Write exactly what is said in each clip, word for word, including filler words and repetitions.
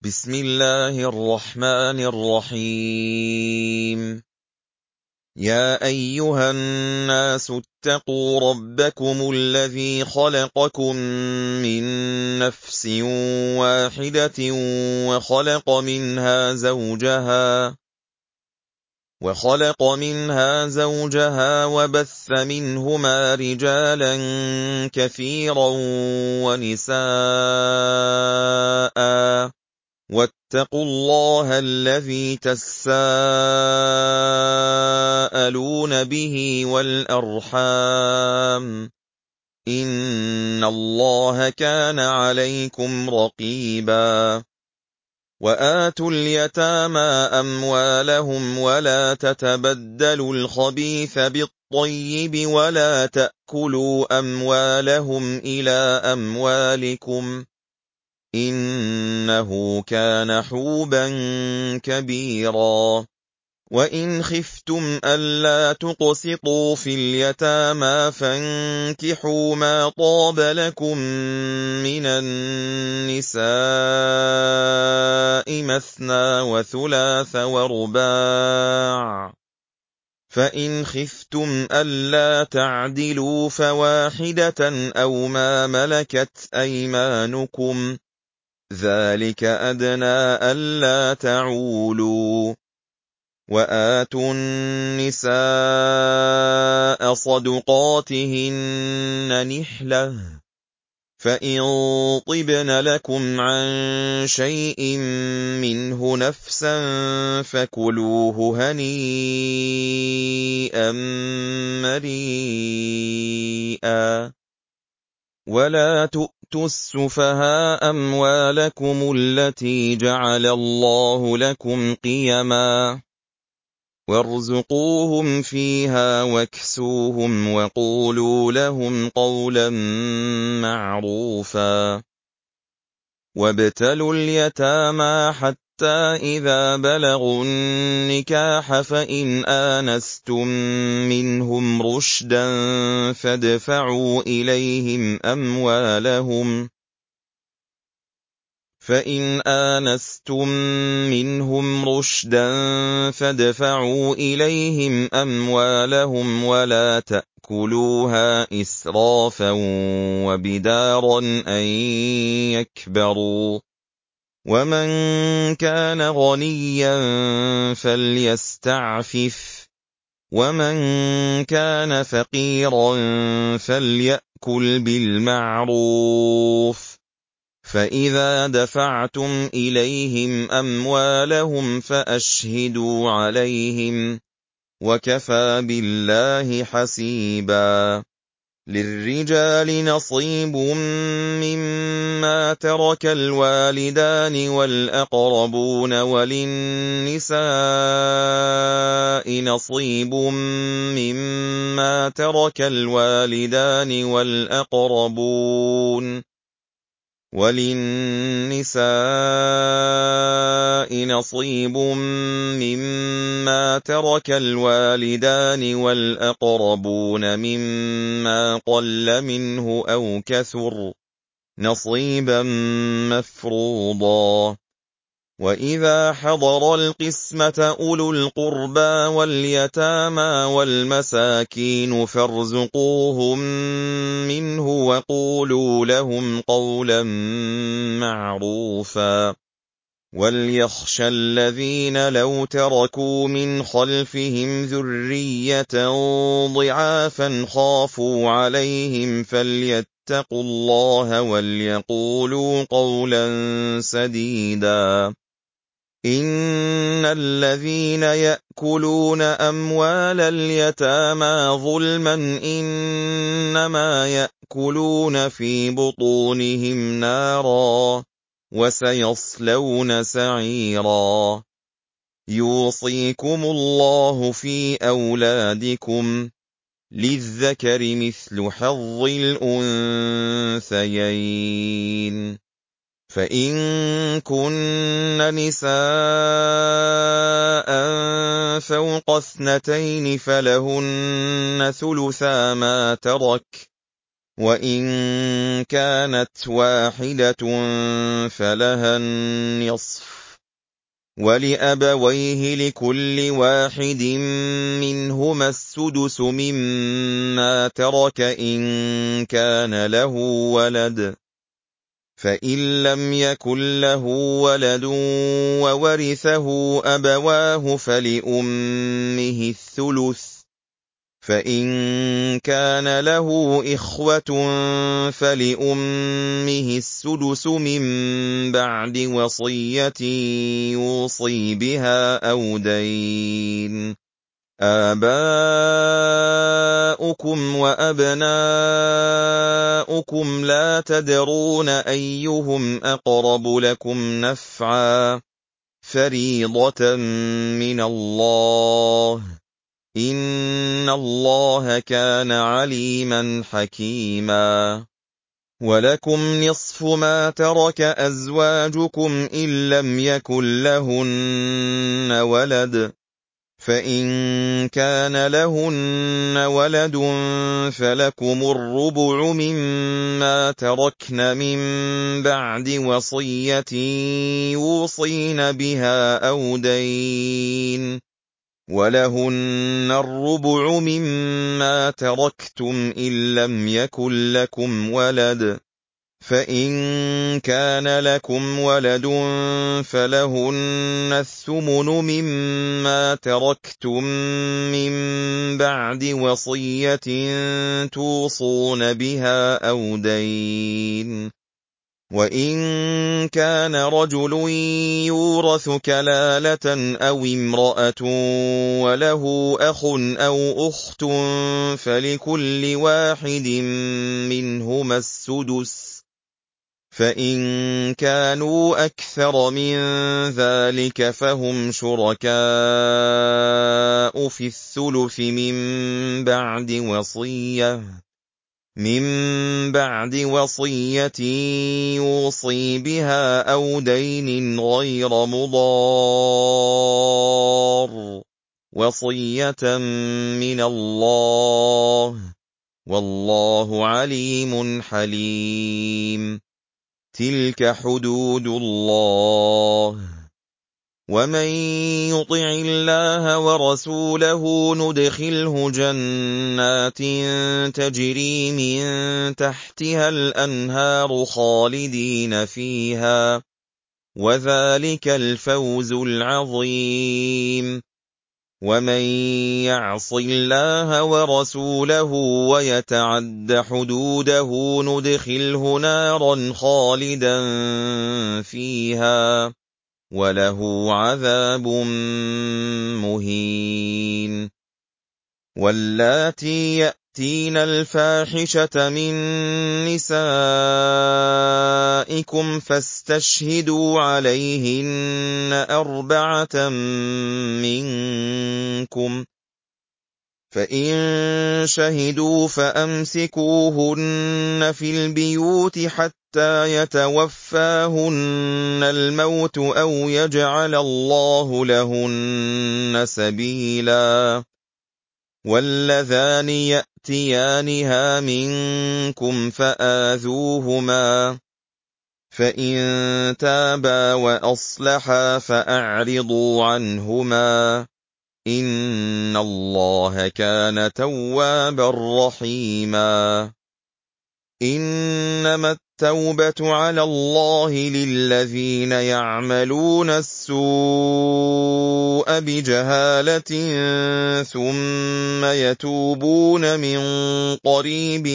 بسم الله الرحمن الرحيم. يا أيها الناس اتقوا ربكم الذي خلقكم من نفس واحدة وخلق منها زوجها وخلق منها زوجها وبث منهما رجالا كثيرا ونساء واتقوا الله الذي تساءلون به والأرحام إن الله كان عليكم رقيبا. وآتوا اليتامى أموالهم ولا تتبدلوا الخبيث بالطيب ولا تأكلوا أموالهم إلى أموالكم إنه كان حوبا كبيرا. وإن خفتم ألا تقسطوا في اليتامى فانكحوا ما طاب لكم من النساء مثنى وثلاث ورباع، فإن خفتم ألا تعدلوا فواحدة أو ما ملكت أيمانكم ذلك أدنى ألا تعولوا. وآتوا النساء صدقاتهن نحلة، فإن طبن لكم عن شيء منه نفسا فكلوه هنيئا مريئا. ولا تؤتوا السفهاء أموالكم التي جعل الله لكم قيما وارزقوهم فيها واكسوهم وقولوا لهم قولا معروفا. وابتلوا اليتامى حتى إذا بلغوا النكاح فإن آنستم منهم رشدا فادفعوا إليهم أموالهم فإن آنستم منهم رشدا فادفعوا إليهم أموالهم ولا تأكلوها إسرافا وبدارا أن يكبروا. ومن كان غنيا فليستعفف ومن كان فقيرا فليأكل بالمعروف. فإذا دفعتم إليهم أموالهم فأشهدوا عليهم وكفى بالله حسيبا. للرجال نصيب مما ترك الوالدان والأقربون وللنساء نصيب مما ترك الوالدان والأقربون وللنساء نصيب مما ترك الوالدان والأقربون مما قل منه أو كثر نصيبا مفروضا. وإذا حضر القسمة أولو القربى واليتامى والمساكين فارزقوهم منه وقولوا لهم قولا معروفا. وليخشى الذين لو تركوا من خلفهم ذرية ضعافا خافوا عليهم فليتقوا الله وليقولوا قولا سديدا. إن الذين يأكلون أموال اليتامى ظلما إنما يأكلون في بطونهم نارا وسيصلون سعيرا. يوصيكم الله في أولادكم للذكر مثل حظ الأنثيين. فإن كن نساء فوق اثنتين فلهن ثلثا ما ترك وَإِن كَانَتْ وَاحِدَةٌ فَلَهَا النِّصْفُ، وَلِأَبَوَيْهِ لِكُلِّ وَاحِدٍ مِّنْهُمَا السُّدُسُ مِمَّا تَرَكَ إِن كَانَ لَهُ وَلَدٌ، فَإِن لَّمْ يَكُن لَّهُ وَلَدٌ وَوَرِثَهُ أَبَوَاهُ فَلِأُمِّهِ الثُّلُثُ، فَإِن كَانَ لَهُ إِخْوَةٌ فَلِأُمِّهِ السُّدُسُ مِن بَعْدِ وَصِيَّةٍ يُوصِي بِهَا أَوْ دَيْنٍ. آبَاؤُكُمْ وَأَبْنَاؤُكُمْ لَا تَدْرُونَ أَيُّهُمْ أَقْرَبُ لَكُمْ نَفْعًا ۚ فَرِيضَةً مِّنَ اللَّهِ ۗ إِنَّ اللَّهَ كَانَ عَلِيمًا حَكِيمًا. وَلَكُمْ نِصْفُ مَا تَرَكَ أَزْوَاجُكُمْ إِن لَّمْ يَكُن لَّهُنَّ وَلَدٌ، فَإِن كَانَ لَهُنَّ وَلَدٌ فَلَكُمُ الرُّبُعُ مِمَّا تَرَكْنَ مِن بَعْدِ وَصِيَّةٍ يُوصِينَ بِهَا أَوْ دَيْنٍ ۗ وَلَهُنَّ الرُّبُعُ مِمَّا تَرَكْتُمْ إِن لَّمْ يَكُن لَّكُمْ وَلَدٌ، فَإِن كَانَ لَكُمْ وَلَدٌ فَلَهُنَّ الثُّمُنُ مِمَّا تَرَكْتُم مِّن بَعْدِ وَصِيَّةٍ تُوصُونَ بِهَا أَوْ دَيْنٍ ۗ وَإِن كَانَ رَجُلٌ يُورَثُ كَلَالَةً أَوِ امْرَأَةٌ وَلَهُ أَخٌ أَوْ أُخْتٌ فَلِكُلِّ وَاحِدٍ مِّنْهُمَا السُّدُسُ، فَإِن كَانُوا أَكْثَرَ مِن ذَٰلِكَ فَهُمْ شُرَكَاءُ فِي الثُّلُثِ مِن بَعْدِ وَصِيَّةٍ مِن بَعْدِ وَصِيَّةٍ يُوصِي بِهَا أَوْ دَيْنٍ غَيْرَ مُضَارٍّ ۚ وَصِيَّةً مِّنَ اللَّهِ ۗ وَاللَّهُ عَلِيمٌ حَلِيمٌ. تِلْكَ حُدُودُ اللَّهِ ۚ وَمَن يُطِعِ اللَّهَ وَرَسُولَهُ نُدْخِلْهُ جَنَّاتٍ تَجْرِي مِن تَحْتِهَا الْأَنْهَارُ خَالِدِينَ فِيهَا ۚ وَذَٰلِكَ الْفَوْزُ الْعَظِيمُ. وَمَن يَعْصِ اللَّهَ وَرَسُولَهُ وَيَتَعَدَّ حُدُودَهُ نُدْخِلْهُ نَارًا خَالِدًا فِيهَا ۚ وَلَهُ عَذَابٌ مُّهِينٌ. وَاللَّاتِي يَأْتِينَ الْفَاحِشَةَ مِن نِّسَائِكُمْ فَاسْتَشْهِدُوا عَلَيْهِنَّ أَرْبَعَةً مِّنكُمْ ۖ فَإِن شَهِدُوا فَأَمْسِكُوهُنَّ فِي الْبِيُوتِ حَتَّىٰ يَتَوَفَّاهُنَّ الْمَوْتُ أَوْ يَجْعَلَ اللَّهُ لَهُنَّ سَبِيلًا. وَاللَّذَانِ يَأْتِيَانِهَا مِنكُمْ فَآذُوهُمَا ۖ فَإِن تَابَا وَأَصْلَحَا فَأَعْرِضُوا عَنْهُمَا ۗ إِنَّ اللَّهَ كَانَ تَوَّابًا رَّحِيمًا. إِنَّمَا التَّوْبَةُ عَلَى اللَّهِ لِلَّذِينَ يَعْمَلُونَ السُّوءَ بِجَهَالَةٍ ثُمَّ يَتُوبُونَ مِن قَرِيبٍ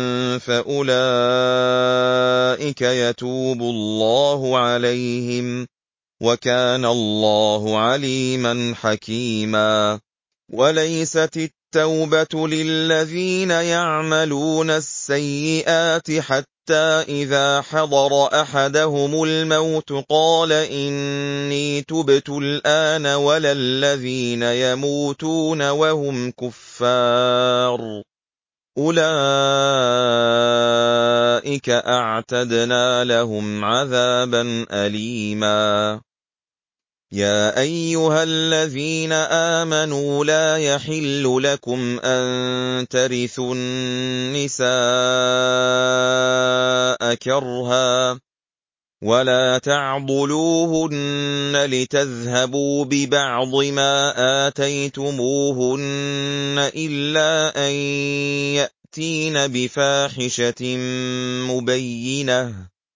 فَأُولَٰئِكَ يَتُوبُ اللَّهُ عَلَيْهِمْ ۗ وَكَانَ اللَّهُ عَلِيمًا حَكِيمًا. وَلَيْسَتِ التَّوْبَةُ لِلَّذِينَ يَعْمَلُونَ السَّيِّئَاتِ حَتَّىٰ إِذَا حَضَرَ أَحَدَهُمُ الْمَوْتُ قَالَ إِنِّي تُبْتُ الْآنَ، وَلَا الَّذِينَ يَمُوتُونَ وَهُمْ كُفَّارٌ ۚ أُولَٰئِكَ أَعْتَدْنَا لَهُمْ عَذَابًا أَلِيمًا. يَا أَيُّهَا الَّذِينَ آمَنُوا لَا يَحِلُّ لَكُمْ أَن تَرِثُوا النِّسَاءَ كَرْهًا وَلَا تَعْضُلُوهُنَّ لِتَذْهَبُوا بِبَعْضِ مَا آتَيْتُمُوهُنَّ إِلَّا أَن يَأْتِينَ بِفَاحِشَةٍ مُّبَيِّنَةٍ ۚ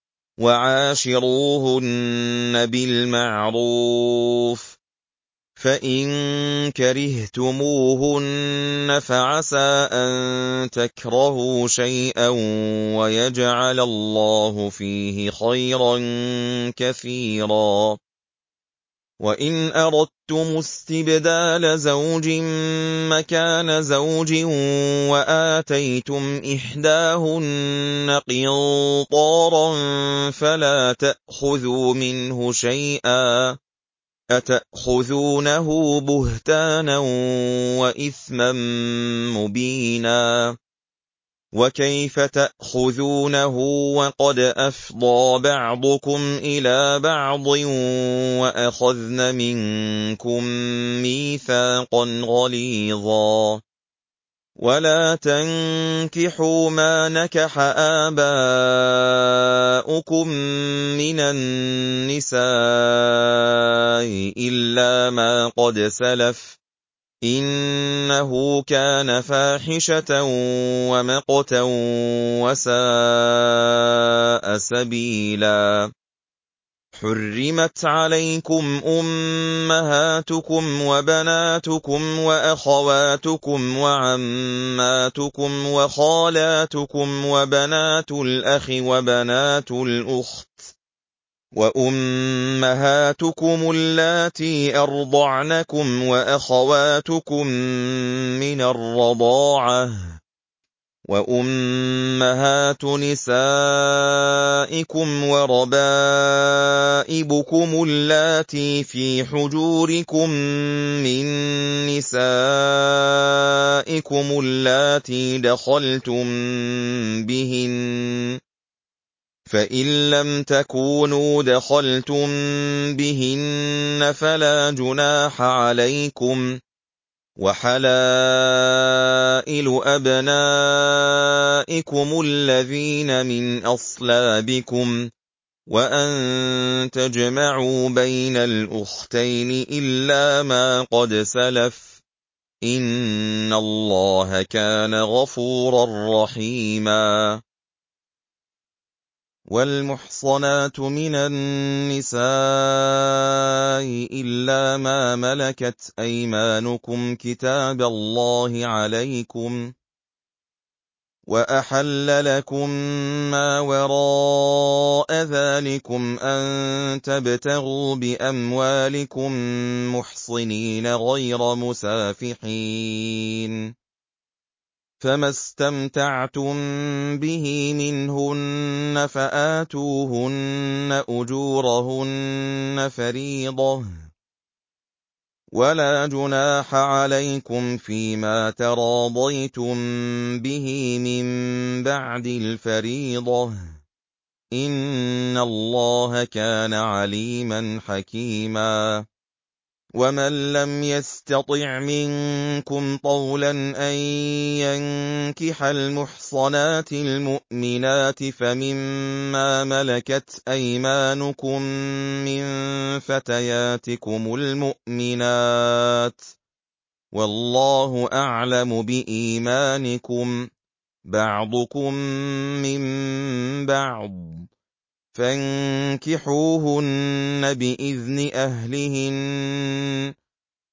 وَعَاشِرُوهُنَّ بِالْمَعْرُوفِ ۚ فَإِن كَرِهْتُمُوهُنَّ فَعَسَىٰ أَن تَكْرَهُوا شَيْئًا وَيَجْعَلَ اللَّهُ فِيهِ خَيْرًا كَثِيرًا. وَإِنْ أَرَدتُّمُ اسْتِبْدَالَ زَوْجٍ مَّكَانَ زَوْجٍ وَآتَيْتُمْ إِحْدَاهُنَّ قِنطَارًا فَلَا تَأْخُذُوا مِنْهُ شَيْئًا ۚ أَتَأْخُذُونَهُ بُهْتَانًا وَإِثْمًا مُّبِينًا. وَكَيْفَ تَأْخُذُونَهُ وَقَدْ أَفْضَىٰ بَعْضُكُمْ إِلَىٰ بَعْضٍ وَأَخَذْنَ مِنكُم مِّيثَاقًا غَلِيظًا. وَلَا تَنكِحُوا مَا نَكَحَ آبَاؤُكُم مِّنَ النِّسَاءِ إِلَّا مَا قَدْ سَلَفَ ۚ إِنَّهُ كَانَ فَاحِشَةً وَمَقْتًا وَسَاءَ سَبِيلًا. حُرِّمَتْ عَلَيْكُمْ أُمَّهَاتُكُمْ وَبَنَاتُكُمْ وَأَخَوَاتُكُمْ وَعَمَّاتُكُمْ وَخَالَاتُكُمْ وَبَنَاتُ الْأَخِ وَبَنَاتُ الْأُخْتِ وَأُمَّهَاتُكُمُ اللَّاتِي أَرْضَعْنَكُمْ وَأَخَوَاتُكُم مِّنَ الرَّضَاعَةِ وَأُمَّهَاتُ نِسَائِكُمْ وَرَبَائِبُكُمُ اللَّاتِي فِي حُجُورِكُم مِّن نِّسَائِكُمُ اللَّاتِي دَخَلْتُم بِهِنَّ ۖ فَإِن لَّمْ تَكُونُوا دَخَلْتُم بِهِنَّ فَلَا جُنَاحَ عَلَيْكُمْ ۚ وَحَلَائِلُ أَبْنَائِكُمُ الَّذِينَ مِنْ أَصْلَابِكُمْ ۚ وَأَن تَجْمَعُوا بَيْنَ الْأُخْتَيْنِ إِلَّا مَا قَدْ سَلَفَ ۚ إِنَّ اللَّهَ كَانَ غَفُورًا رَّحِيمًا. وَالْمُحْصَنَاتُ مِنَ النِّسَاءِ إِلَّا مَا مَلَكَتْ أَيْمَانُكُمْ كِتَابَ اللَّهِ عَلَيْكُمْ ۚ وَأَحَلَّ لَكُم مَّا وَرَاءَ ذَٰلِكُمْ أَن تَبْتَغُوا بِأَمْوَالِكُم مُّحْصِنِينَ غَيْرَ مُسَافِحِينَ ۚ فَمَا اسْتَمْتَعْتُم بِهِ مِنْهُنَّ فَآتُوهُنَّ أُجُورَهُنَّ فَرِيضَةً ۚ وَلَا جُنَاحَ عَلَيْكُمْ فِيمَا تَرَاضَيْتُم بِهِ مِن بَعْدِ الْفَرِيضَةِ ۚ إِنَّ اللَّهَ كَانَ عَلِيمًا حَكِيمًا. وَمَن لَّمْ يَسْتَطِعْ مِنكُمْ طَوْلًا أَن يَنكِحَ الْمُحْصَنَاتِ الْمُؤْمِنَاتِ فَمِمَّا مَلَكَتْ أَيْمَانُكُم مِّن فَتَيَاتِكُمُ الْمُؤْمِنَاتِ ۚ وَاللَّهُ أَعْلَمُ بِإِيمَانِكُم ۚ بَعْضُكُم مِّن بَعْضٍ ۚ فَانكِحُوهُنَّ بِإِذْنِ أَهْلِهِنَّ ۖ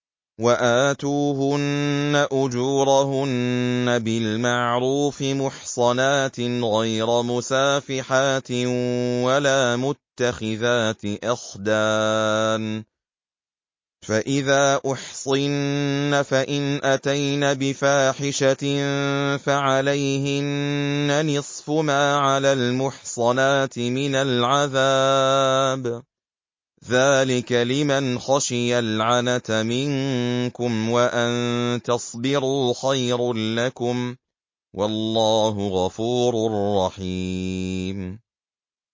وَآتُوهُنَّ أُجُورَهُنَّ بِالْمَعْرُوفِ مُحْصَنَاتٍ غَيْرَ مُسَافِحَاتٍ وَلَا مُتَّخِذَاتِ أَخْدَانٍ ۚ فَإِذَا أُحْصِنَّ فَإِنْ أَتَيْنَ بِفَاحِشَةٍ فَعَلَيْهِنَّ نِصْفُ مَا عَلَى الْمُحْصَنَاتِ مِنَ الْعَذَابِ ۚ ذَٰلِكَ لِمَنْ خَشِيَ الْعَنَتَ مِنكُمْ ۚ وَأَن تَصْبِرُوا خَيْرٌ لَّكُمْ ۗ وَاللَّهُ غَفُورٌ رَّحِيمٌ.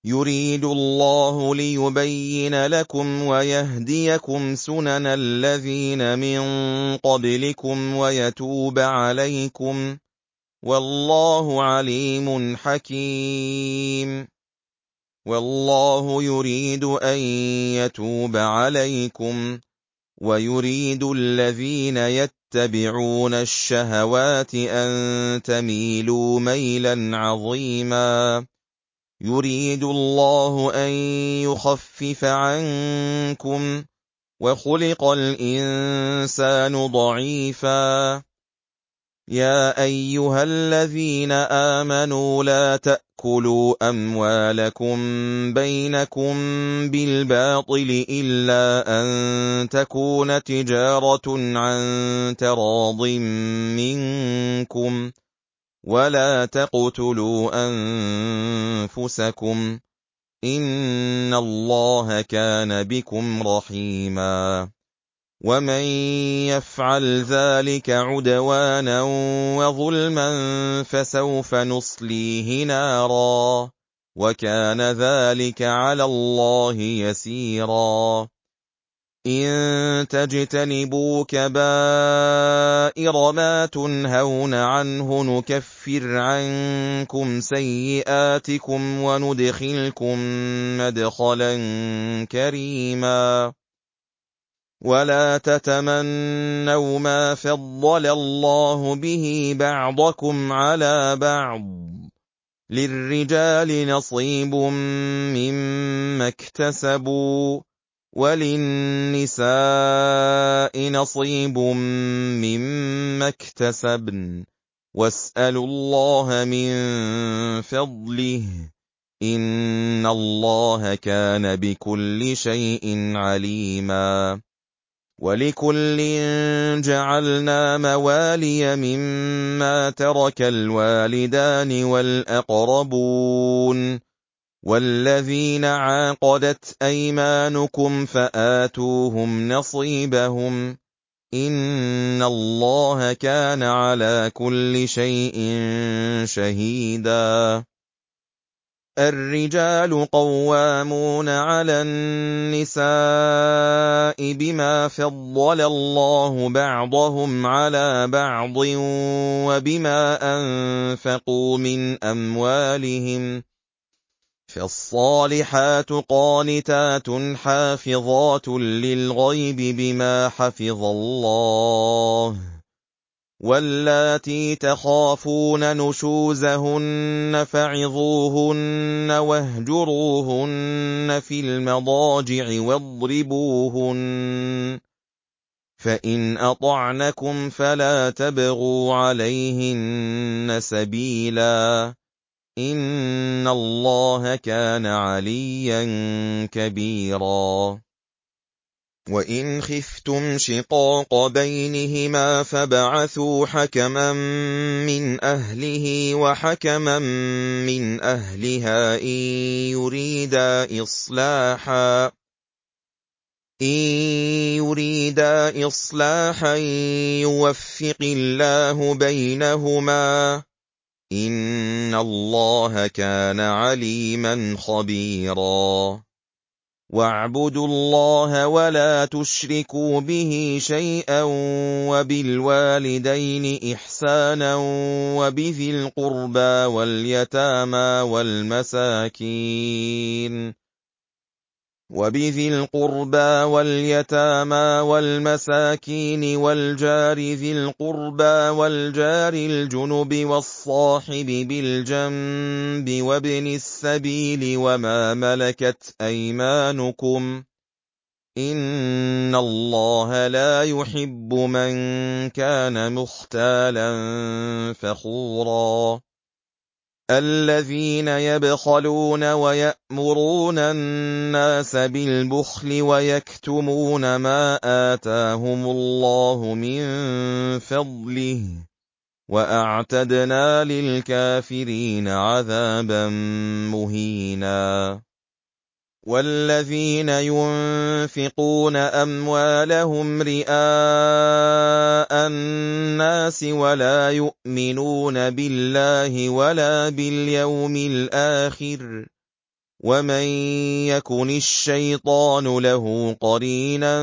يُرِيدُ اللَّهُ لِيُبَيِّنَ لَكُمْ وَيَهْدِيَكُمْ سُنَنَ الَّذِينَ مِن قَبْلِكُمْ وَيَتُوبَ عَلَيْكُمْ ۗ وَاللَّهُ عَلِيمٌ حَكِيمٌ. وَاللَّهُ يُرِيدُ أَن يَتُوبَ عَلَيْكُمْ وَيُرِيدُ الَّذِينَ يَتَّبِعُونَ الشَّهَوَاتِ أَن تَمِيلُوا مَيْلًا عَظِيمًا. يُرِيدُ اللَّهُ أَن يُخَفِّفَ عَنكُمْ وَخُلِقَ الْإِنسَانُ ضَعِيفًا. يَا أَيُّهَا الَّذِينَ آمَنُوا لَا تَأْكُلُوا أَمْوَالَكُم بَيْنَكُم بِالْبَاطِلِ إِلَّا أَن تَكُونَ تِجَارَةً عَن تَرَاضٍ مِّنكُمْ ۚ وَلَا تَقْتُلُوا أَنفُسَكُمْ ۚ إِنَّ اللَّهَ كَانَ بِكُمْ رَحِيمًا. وَمَن يَفْعَلْ ذَٰلِكَ عُدْوَانًا وَظُلْمًا فَسَوْفَ نُصْلِيهِ نَارًا ۚ وَكَانَ ذَٰلِكَ عَلَى اللَّهِ يَسِيرًا. إِن تَجْتَنِبُوا كَبَائِرَ مَا تُنْهَوْنَ عَنْهُ نُكَفِّرْ عَنكُمْ سَيِّئَاتِكُمْ وَنُدْخِلْكُم مَّدْخَلًا كَرِيمًا. وَلَا تَتَمَنَّوْا مَا فَضَّلَ اللَّهُ بِهِ بَعْضَكُمْ عَلَىٰ بَعْضٍ ۚ لِّلرِّجَالِ نَصِيبٌ مِّمَّا اكْتَسَبُوا وَلِلنِّسَاءِ نَصِيبٌ مِّمَّا اكْتَسَبْنَ ۚ وَاسْأَلُوا اللَّهَ مِن فَضْلِهِ ۗ إِنَّ اللَّهَ كَانَ بِكُلِّ شَيْءٍ عَلِيمًا. وَلِكُلٍّ جَعَلْنَا مَوَالِيَ مِمَّا تَرَكَ الْوَالِدَانِ وَالْأَقْرَبُونَ ۚ وَالَّذِينَ عَقَدَتْ أَيْمَانُكُمْ فَآتُوهُمْ نَصِيبَهُمْ ۚ إِنَّ اللَّهَ كَانَ عَلَىٰ كُلِّ شَيْءٍ شَهِيدًا. الرِّجَالُ قَوَّامُونَ عَلَى النِّسَاءِ بِمَا فَضَّلَ اللَّهُ بَعْضَهُمْ عَلَىٰ بَعْضٍ وَبِمَا أَنفَقُوا مِنْ أَمْوَالِهِمْ ۚ فَالصَّالِحَاتُ قَانِتَاتٌ حَافِظَاتٌ لِّلْغَيْبِ بِمَا حَفِظَ اللَّهُ ۚ وَاللَّاتِي تَخَافُونَ نُشُوزَهُنَّ فَعِظُوهُنَّ وَاهْجُرُوهُنَّ فِي الْمَضَاجِعِ وَاضْرِبُوهُنَّ ۖ فَإِنْ أَطَعْنَكُمْ فَلَا تَبْغُوا عَلَيْهِنَّ سَبِيلًا ۗ إِنَّ اللَّهَ كَانَ عَلِيًّا كَبِيرًا. وَإِنْ خِفْتُمْ شِقَاقَ بَيْنِهِمَا فَابْعَثُوا حَكَمًا مِّنْ أَهْلِهِ وَحَكَمًا مِّنْ أَهْلِهَا إِن يُرِيدَا إِصْلَاحًا إِن يُرِيدَا إِصْلَاحًا يُوَفِّقِ اللَّهُ بَيْنَهُمَا ۗ إِنَّ اللَّهَ كَانَ عَلِيمًا خَبِيرًا. وَاعْبُدُوا اللَّهَ وَلَا تُشْرِكُوا بِهِ شَيْئًا وَبِالْوَالِدَيْنِ إِحْسَانًا وَبِذِي الْقُرْبَىٰ وَالْيَتَامَىٰ وَالْمَسَاكِينِ وَبِذِي الْقُرْبَىٰ وَالْيَتَامَىٰ وَالْمَسَاكِينِ وَالْجَارِ ذِي الْقُرْبَىٰ وَالْجَارِ الْجُنُبِ وَالصَّاحِبِ بِالْجَنبِ وَابْنِ السَّبِيلِ وَمَا مَلَكَتْ أَيْمَانُكُمْ ۗ إِنَّ اللَّهَ لَا يُحِبُّ مَن كَانَ مُخْتَالًا فَخُورًا. الَّذِينَ يَبْخَلُونَ وَيَأْمُرُونَ النَّاسَ بِالْبُخْلِ وَيَكْتُمُونَ مَا آتَاهُمُ اللَّهُ مِن فَضْلِهِ ۗ وَأَعْتَدْنَا لِلْكَافِرِينَ عَذَابًا مُّهِينًا. وَالَّذِينَ يُنفِقُونَ أَمْوَالَهُمْ رِئَاءَ النَّاسِ وَلَا يُؤْمِنُونَ بِاللَّهِ وَلَا بِالْيَوْمِ الْآخِرِ وَمَن يَكُنِ الشَّيْطَانُ لَهُ قَرِينًا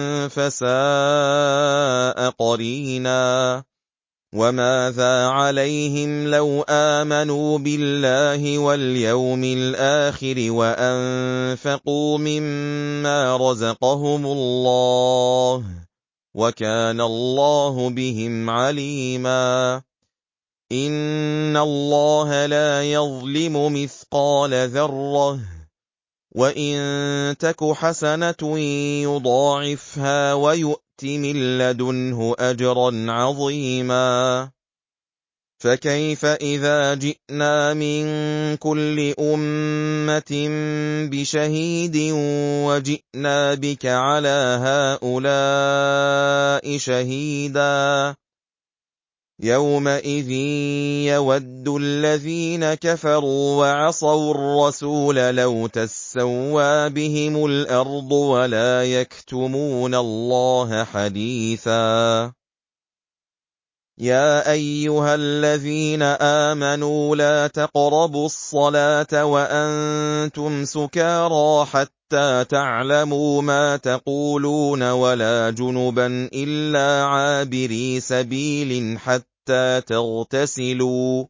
فَسَاءَ قَرِينًا وَمَاذَا عَلَيْهِمْ لَوْ آمَنُوا بِاللَّهِ وَالْيَوْمِ الْآخِرِ وَأَنفَقُوا مِمَّا رَزَقَهُمُ اللَّهُ وَكَانَ اللَّهُ بِهِمْ عَلِيمًا إِنَّ اللَّهَ لَا يَظْلِمُ مِثْقَالَ ذَرَّةٍ وَإِن تَكُ حَسَنَةٌ يُضَاعِفْهَا وَيُؤْتِ مِن لَّدُنْهُ أَجْرًا عَظِيمًا فَكَيْفَ إِذَا جِئْنَا مِن كُلِّ أُمَّةٍ بِشَهِيدٍ وَجِئْنَا بِكَ عَلَىٰ هَٰؤُلَاءِ شَهِيدًا يَوْمَئِذٍ يَوَدُّ الَّذِينَ كَفَرُوا وَعَصَوُا الرَّسُولَ لَوْ تَسَوَّىٰ بِهِمُ الْأَرْضُ وَلَا يَكْتُمُونَ اللَّهَ حَدِيثًا يَا أَيُّهَا الَّذِينَ آمَنُوا لَا تَقْرَبُوا الصَّلَاةَ وَأَنتُمْ سُكَارَىٰ حَتَّىٰ تَعْلَمُوا مَا تَقُولُونَ وَلَا جُنُبًا إِلَّا عَابِرِي سَبِيلٍ حَتَّىٰ تَغْتَسِلُوا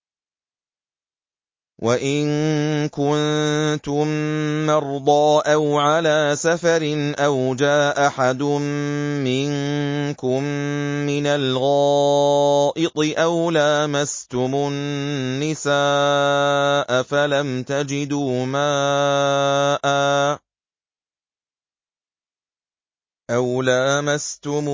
وَإِن كُنتُم مَّرْضَىٰ أَوْ عَلَىٰ سَفَرٍ أَوْ جَاءَ أَحَدٌ مِّنكُم مِّنَ الْغَائِطِ أَوْ لَامَسْتُمُ النِّسَاءَ فَلَمْ تَجِدُوا مَاءً أَوْ لَامَسْتُمُ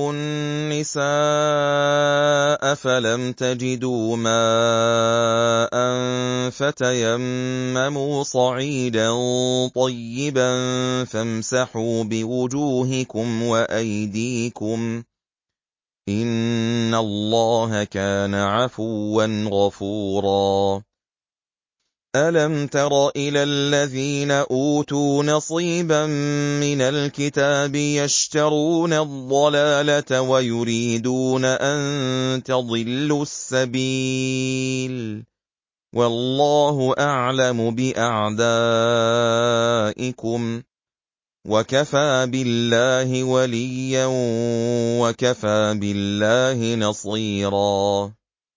النِّسَاءَ فَلَمْ تَجِدُوا مَاءً فَتَيَمَّمُوا صَعِيدًا طَيِّبًا فَامْسَحُوا بِوُجُوهِكُمْ وَأَيْدِيكُمْ ۗ إِنَّ اللَّهَ كَانَ عَفُوًّا غَفُورًا أَلَمْ تَرَ إِلَى الَّذِينَ أُوتُوا نَصِيبًا مِّنَ الْكِتَابِ يَشْتَرُونَ الضَّلَالَةَ وَيُرِيدُونَ أَن تَضِلُّوا السَّبِيلَ وَاللَّهُ أَعْلَمُ بِأَعْدَائِكُمْ وَكَفَىٰ بِاللَّهِ وَلِيًّا وَكَفَىٰ بِاللَّهِ نَصِيرًا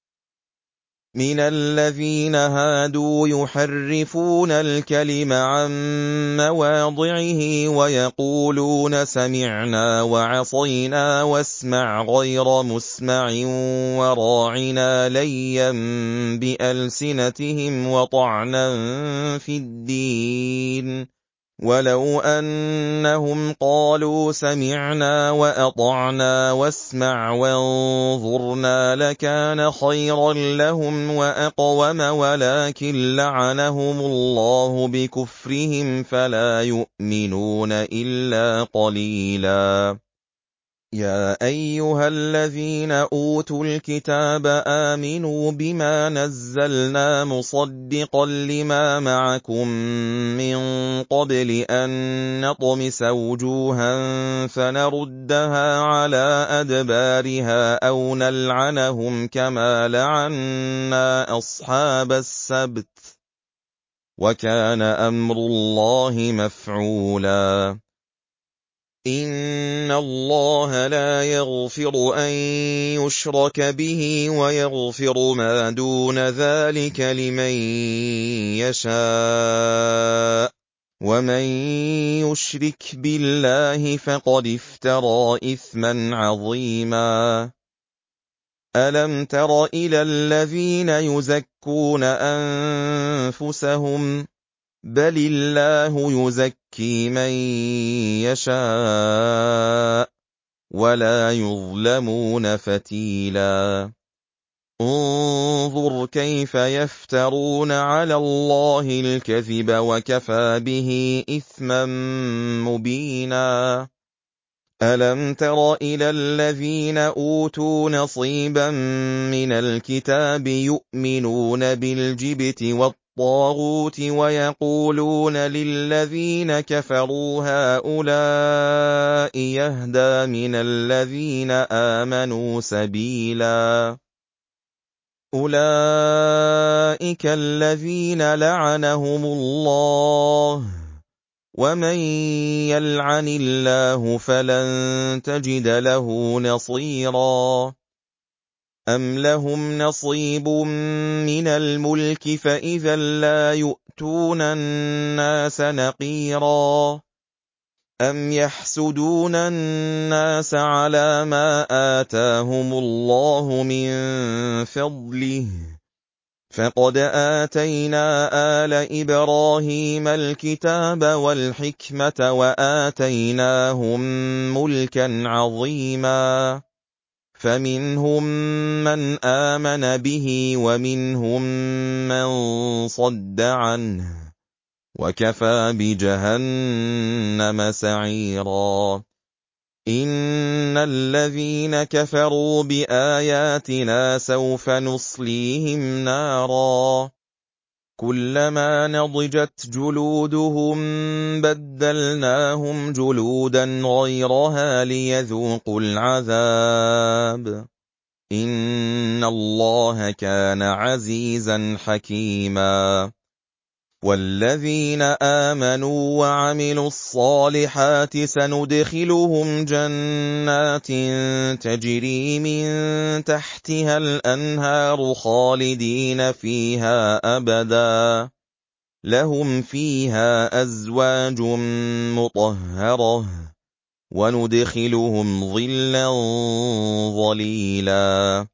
مِنَ الَّذِينَ هَادُوا يُحَرِّفُونَ الْكَلِمَ عَن مَّوَاضِعِهِ وَيَقُولُونَ سَمِعْنَا وَعَصَيْنَا وَاسْمَعْ غَيْرَ مُسْمَعٍ وَرَاعِنَا لَيًّا بِأَلْسِنَتِهِمْ وَطَعْنًا فِي الدِّينِ وَلَوْ أَنَّهُمْ قَالُوا سَمِعْنَا وَأَطَعْنَا وَاسْمَعْ وَانظُرْنَا لَكَانَ خَيْرًا لَّهُمْ وَأَقْوَمَ وَلَٰكِن لَّعَنَهُمُ اللَّهُ بِكُفْرِهِمْ فَلَا يُؤْمِنُونَ إِلَّا قَلِيلًا يَا أَيُّهَا الَّذِينَ أُوتُوا الْكِتَابَ آمِنُوا بِمَا نَزَّلْنَا مُصَدِّقًا لِّمَا مَعَكُم مِّن قَبْلِ أَن نَّطْمِسَ وُجُوهًا فَنَرُدَّهَا عَلَىٰ أَدْبَارِهَا أَوْ نَلْعَنَهُمْ كَمَا لَعَنَّا أَصْحَابَ السَّبْتِ ۚ وَكَانَ أَمْرُ اللَّهِ مَفْعُولًا إِنَّ اللَّهَ لَا يَغْفِرُ أَن يُشْرَكَ بِهِ وَيَغْفِرُ مَا دُونَ ذَٰلِكَ لِمَن يَشَاءُ ۚ وَمَن يُشْرِكْ بِاللَّهِ فَقَدِ افْتَرَىٰ إِثْمًا عَظِيمًا أَلَمْ تَرَ إِلَى الَّذِينَ يُزَكُّونَ أَنفُسَهُم ۚ بَلِ اللَّهُ يُزَكِّي مَن يَشَاءُ وَلَا يُظْلَمُونَ فَتِيلًا انظُرْ كَيْفَ يَفْتَرُونَ عَلَى اللَّهِ الْكَذِبَ وَكَفَىٰ بِهِ إِثْمًا مُّبِينًا أَلَمْ تَرَ إِلَى الَّذِينَ أُوتُوا نَصِيبًا مِّنَ الْكِتَابِ يُؤْمِنُونَ بِالْجِبْتِ وَالطَّاغُوتِ وَيَقُولُونَ لِلَّذِينَ كَفَرُوا هَٰؤُلَاءِ يَهْدَىٰ مِنَ الَّذِينَ آمَنُوا سَبِيلًا أُولَٰئِكَ الَّذِينَ لَعَنَهُمُ اللَّهُ ۖ وَمَن يَلْعَنِ اللَّهُ فَلَن تَجِدَ لَهُ نَصِيرًا أَمْ لَهُمْ نَصِيبٌ مِّنَ الْمُلْكِ فَإِذًا لَّا يُؤْتُونَ النَّاسَ نَقِيرًا أَمْ يَحْسُدُونَ النَّاسَ عَلَىٰ مَا آتَاهُمُ اللَّهُ مِن فَضْلِهِ ۖ فَقَدْ آتَيْنَا آلَ إِبْرَاهِيمَ الْكِتَابَ وَالْحِكْمَةَ وَآتَيْنَاهُم مُّلْكًا عَظِيمًا فَمِنْهُم مَّنْ آمَنَ بِهِ وَمِنْهُم مَّن صَدَّ عَنْهُ ۚ وَكَفَىٰ بِجَهَنَّمَ سَعِيرًا إِنَّ الَّذِينَ كَفَرُوا بِآيَاتِنَا سَوْفَ نُصْلِيهِمْ نَارًا كُلَّمَا نَضِجَتْ جُلُودُهُم بَدَّلْنَاهُمْ جُلُودًا غَيْرَهَا لِيَذُوقُوا الْعَذَابَ إِنَّ اللَّهَ كَانَ عَزِيزًا حَكِيمًا وَالَّذِينَ آمَنُوا وَعَمِلُوا الصَّالِحَاتِ سَنُدْخِلُهُمْ جَنَّاتٍ تَجْرِي مِن تَحْتِهَا الْأَنْهَارُ خَالِدِينَ فِيهَا أَبَدًا لَّهُمْ فِيهَا أَزْوَاجٌ مُّطَهَّرَةٌ وَنُدْخِلُهُمْ ظِلًّا ظَلِيلًا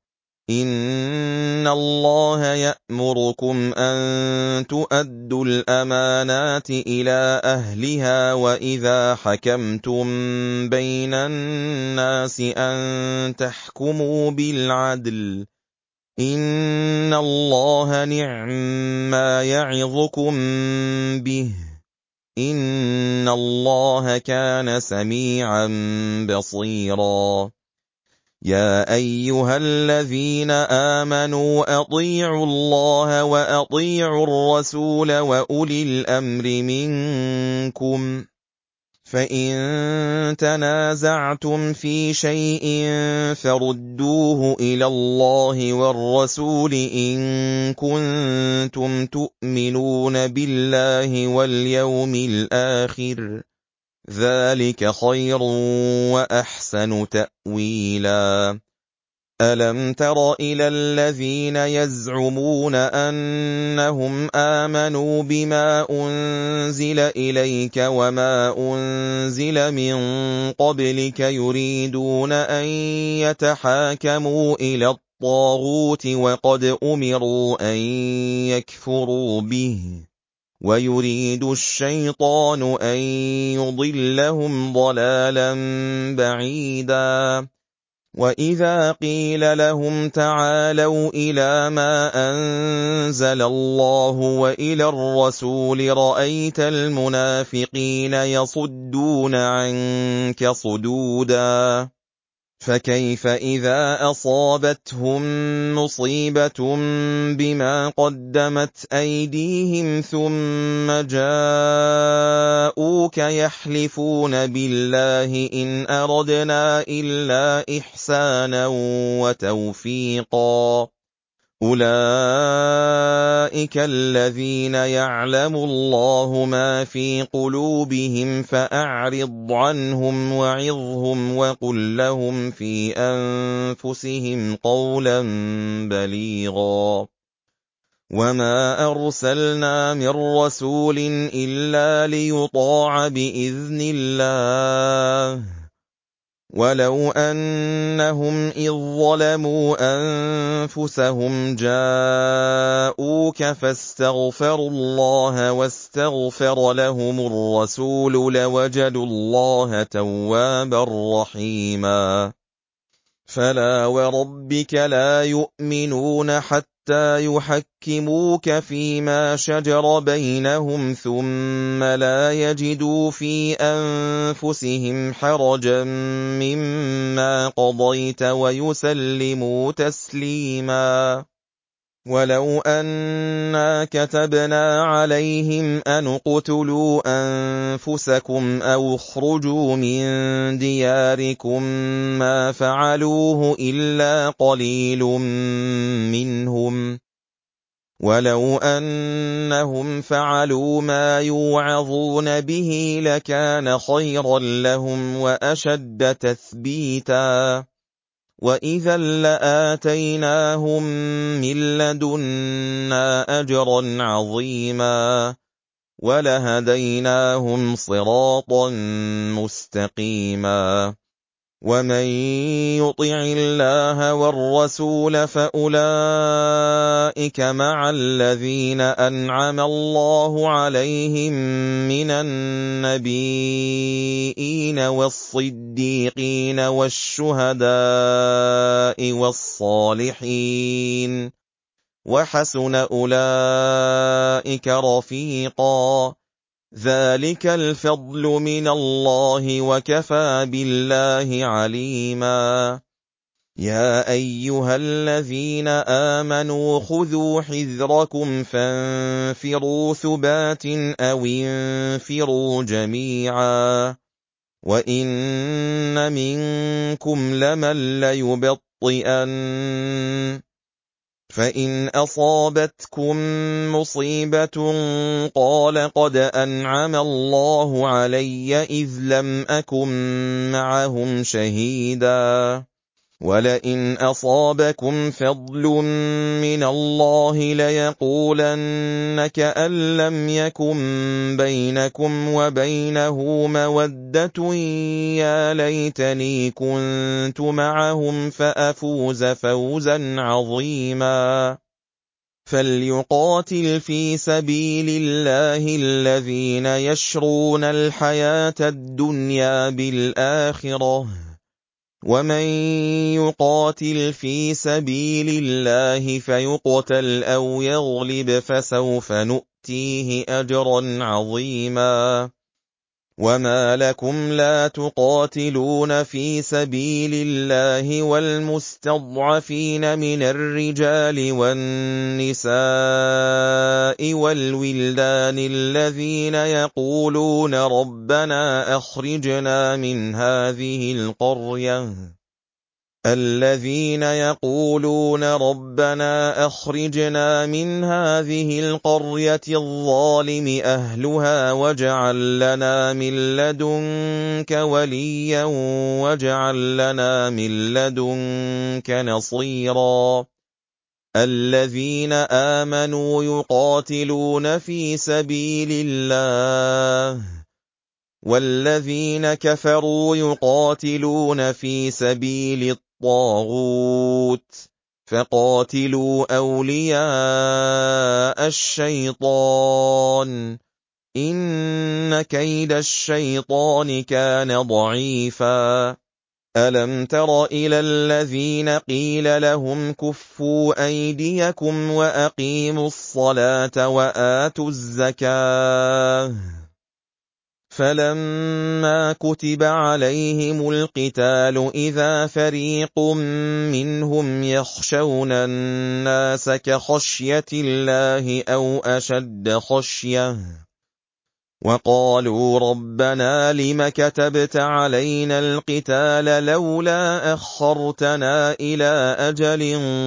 إِنَّ اللَّهَ يَأْمُرُكُمْ أَن تُؤَدُّوا الْأَمَانَاتِ إِلَىٰ أَهْلِهَا وَإِذَا حَكَمْتُم بَيْنَ النَّاسِ أَن تَحْكُمُوا بِالْعَدْلِ ۚ إِنَّ اللَّهَ نِعْمَّا يَعِظُكُم بِهِ ۗ إِنَّ اللَّهَ كَانَ سَمِيعًا بَصِيرًا يَا أَيُّهَا الَّذِينَ آمَنُوا أَطِيعُوا اللَّهَ وَأَطِيعُوا الرَّسُولَ وَأُولِي الْأَمْرِ مِنكُمْ ۖ فَإِن تَنَازَعْتُمْ فِي شَيْءٍ فَرُدُّوهُ إِلَى اللَّهِ وَالرَّسُولِ إِن كُنتُمْ تُؤْمِنُونَ بِاللَّهِ وَالْيَوْمِ الْآخِرِ ۚ ذَٰلِكَ خَيْرٌ وَأَحْسَنُ تَأْوِيلًا أَلَمْ تَرَ إِلَى الَّذِينَ يَزْعُمُونَ أَنَّهُمْ آمَنُوا بِمَا أُنزِلَ إِلَيْكَ وَمَا أُنزِلَ مِن قَبْلِكَ يُرِيدُونَ أَن يَتَحَاكَمُوا إِلَى الطَّاغُوتِ وَقَدْ أُمِرُوا أَن يَكْفُرُوا بِهِ وَيُرِيدُ الشَّيْطَانُ أَن يُضِلَّهُمْ ضَلَالًا بَعِيدًا وَإِذَا قِيلَ لَهُمْ تَعَالَوْا إِلَىٰ مَا أَنزَلَ اللَّهُ وَإِلَى الرَّسُولِ رَأَيْتَ الْمُنَافِقِينَ يَصُدُّونَ عَنكَ صُدُودًا فَكَيْفَ إِذَا أَصَابَتْهُم مُّصِيبَةٌ بِمَا قَدَّمَتْ أَيْدِيهِمْ ثُمَّ جَاءُوكَ يَحْلِفُونَ بِاللَّهِ إِنْ أَرَدْنَا إِلَّا إِحْسَانًا وَتَوْفِيقًا أُولَٰئِكَ الَّذِينَ يَعْلَمُ اللَّهُ مَا فِي قُلُوبِهِمْ فَأَعْرِضْ عَنْهُمْ وَعِظْهُمْ وَقُل لَّهُمْ فِي أَنفُسِهِمْ قَوْلًا بَلِيغًا وَمَا أَرْسَلْنَا مِن رَّسُولٍ إِلَّا لِيُطَاعَ بِإِذْنِ اللَّهِ ۚ وَلَوْ أَنَّهُمْ إِذ ظَّلَمُوا أَنفُسَهُمْ جَاءُوكَ فَاسْتَغْفَرُوا اللَّهَ وَاسْتَغْفَرَ لَهُمُ الرَّسُولُ لَوَجَدُوا اللَّهَ تَوَّابًا رَّحِيمًا فَلَا وَرَبِّكَ لَا يُؤْمِنُونَ حَتَّىٰ يُحَكِّمُوكَ فِيمَا شَجَرَ بَيْنَهُمْ ثُمَّ لَا يَجِدُوا فِي أَنفُسِهِمْ حَرَجًا مِّمَّا قَضَيْتَ وَيُسَلِّمُوا تَسْلِيمًا وَلَوْ أَنَّا كَتَبْنَا عَلَيْهِمْ أَنِ اقْتُلُوا أَنفُسَكُمْ أَوْ اخْرُجُوا مِن دِيَارِكُم مَّا فَعَلُوهُ إِلَّا قَلِيلٌ مِّنْهُمْ ۖ وَلَوْ أَنَّهُمْ فَعَلُوا مَا يُوعَظُونَ بِهِ لَكَانَ خَيْرًا لَّهُمْ وَأَشَدَّ تَثْبِيتًا، وَإِذًا لَّآتَيْنَاهُم مِّن لَّدُنَّا أَجْرًا عَظِيمًا وَلَهَدَيْنَاهُمْ صِرَاطًا مُّسْتَقِيمًا. وَمَن يُطِعِ اللَّهَ وَالرَّسُولَ فَأُولَٰئِكَ مَعَ الَّذِينَ أَنْعَمَ اللَّهُ عَلَيْهِم مِّنَ النَّبِيِّينَ وَالصِّدِّيقِينَ وَالشُّهَدَاءِ وَالصَّالِحِينَ ۚ وَحَسُنَ أُولَٰئِكَ رَفِيقًا. ذَٰلِكَ الْفَضْلُ مِنَ اللَّهِ وَكَفَىٰ بِاللَّهِ عَلِيمًا. يَا أَيُّهَا الَّذِينَ آمَنُوا خُذُوا حِذْرَكُمْ فَانفِرُوا ثُبَاتٍ أَوِ انفِرُوا جَمِيعًا. وَإِنَّ مِنكُمْ لَمَن لَّيُبَطِّئَنَّ، فَإِنْ أَصَابَتْكُم مُّصِيبَةٌ قَالَ قَدْ أَنْعَمَ اللَّهُ عَلَيَّ إِذْ لَمْ أَكُن مَّعَهُمْ شَهِيدًا. وَلَئِنْ أَصَابَكُمْ فَضْلٌ مِّنَ اللَّهِ لَيَقُولَنَّ كَأَن لَّمْ يَكُن بَيْنَكُمْ وَبَيْنَهُ مَوَدَّةٌ يَا لَيْتَنِي كُنتُ مَعَهُمْ فَأَفُوزَ فَوْزًا عَظِيمًا. فَلْيُقَاتِلْ فِي سَبِيلِ اللَّهِ الَّذِينَ يَشْرُونَ الْحَيَاةَ الدُّنْيَا بِالْآخِرَةِ ۖ وَمَن يُقَاتِلْ فِي سَبِيلِ اللَّهِ فَيُقْتَلْ أَوْ يَغْلِبْ فَسَوْفَ نُؤْتِيهِ أَجْرًا عَظِيمًا. وَمَا لَكُمْ لَا تُقَاتِلُونَ فِي سَبِيلِ اللَّهِ وَالْمُسْتَضْعَفِينَ مِنَ الرِّجَالِ وَالنِّسَاءِ وَالْوِلْدَانِ الَّذِينَ يَقُولُونَ رَبَّنَا أَخْرِجْنَا مِنْ هَٰذِهِ الْقَرْيَةِ الَّذِينَ يَقُولُونَ رَبَّنَا أَخْرِجْنَا مِنْ هَٰذِهِ الْقَرْيَةِ الظَّالِمِ أَهْلُهَا وَاجْعَل لَّنَا مِن لَّدُنكَ وَلِيًّا وَاجْعَل لَّنَا مِن لَّدُنكَ نَصِيرًا. الَّذِينَ آمَنُوا يُقَاتِلُونَ فِي سَبِيلِ اللَّهِ، وَالَّذِينَ كَفَرُوا يُقَاتِلُونَ فِي سَبِيلِ الطَّاغُوتِ فَقَاتِلُوا أَوْلِيَاءَ الشَّيْطَانِ ۖ إِنَّ كَيْدَ الشَّيْطَانِ كَانَ ضَعِيفًا. أَلَمْ تَرَ إِلَى الَّذِينَ قِيلَ لَهُمْ كُفُّوا أَيْدِيَكُمْ وَأَقِيمُوا الصَّلَاةَ وَآتُوا الزَّكَاةَ فَلَمَّا كُتِبَ عَلَيْهِمُ الْقِتَالُ إِذَا فَرِيقٌ مِّنْهُمْ يَخْشَوْنَ النَّاسَ كَخَشْيَةِ اللَّهِ أَوْ أَشَدَّ خَشْيَةً، وَقَالُوا رَبَّنَا لِمَ كَتَبْتَ عَلَيْنَا الْقِتَالَ لَوْلَا أَخَّرْتَنَا إِلَىٰ أَجَلٍ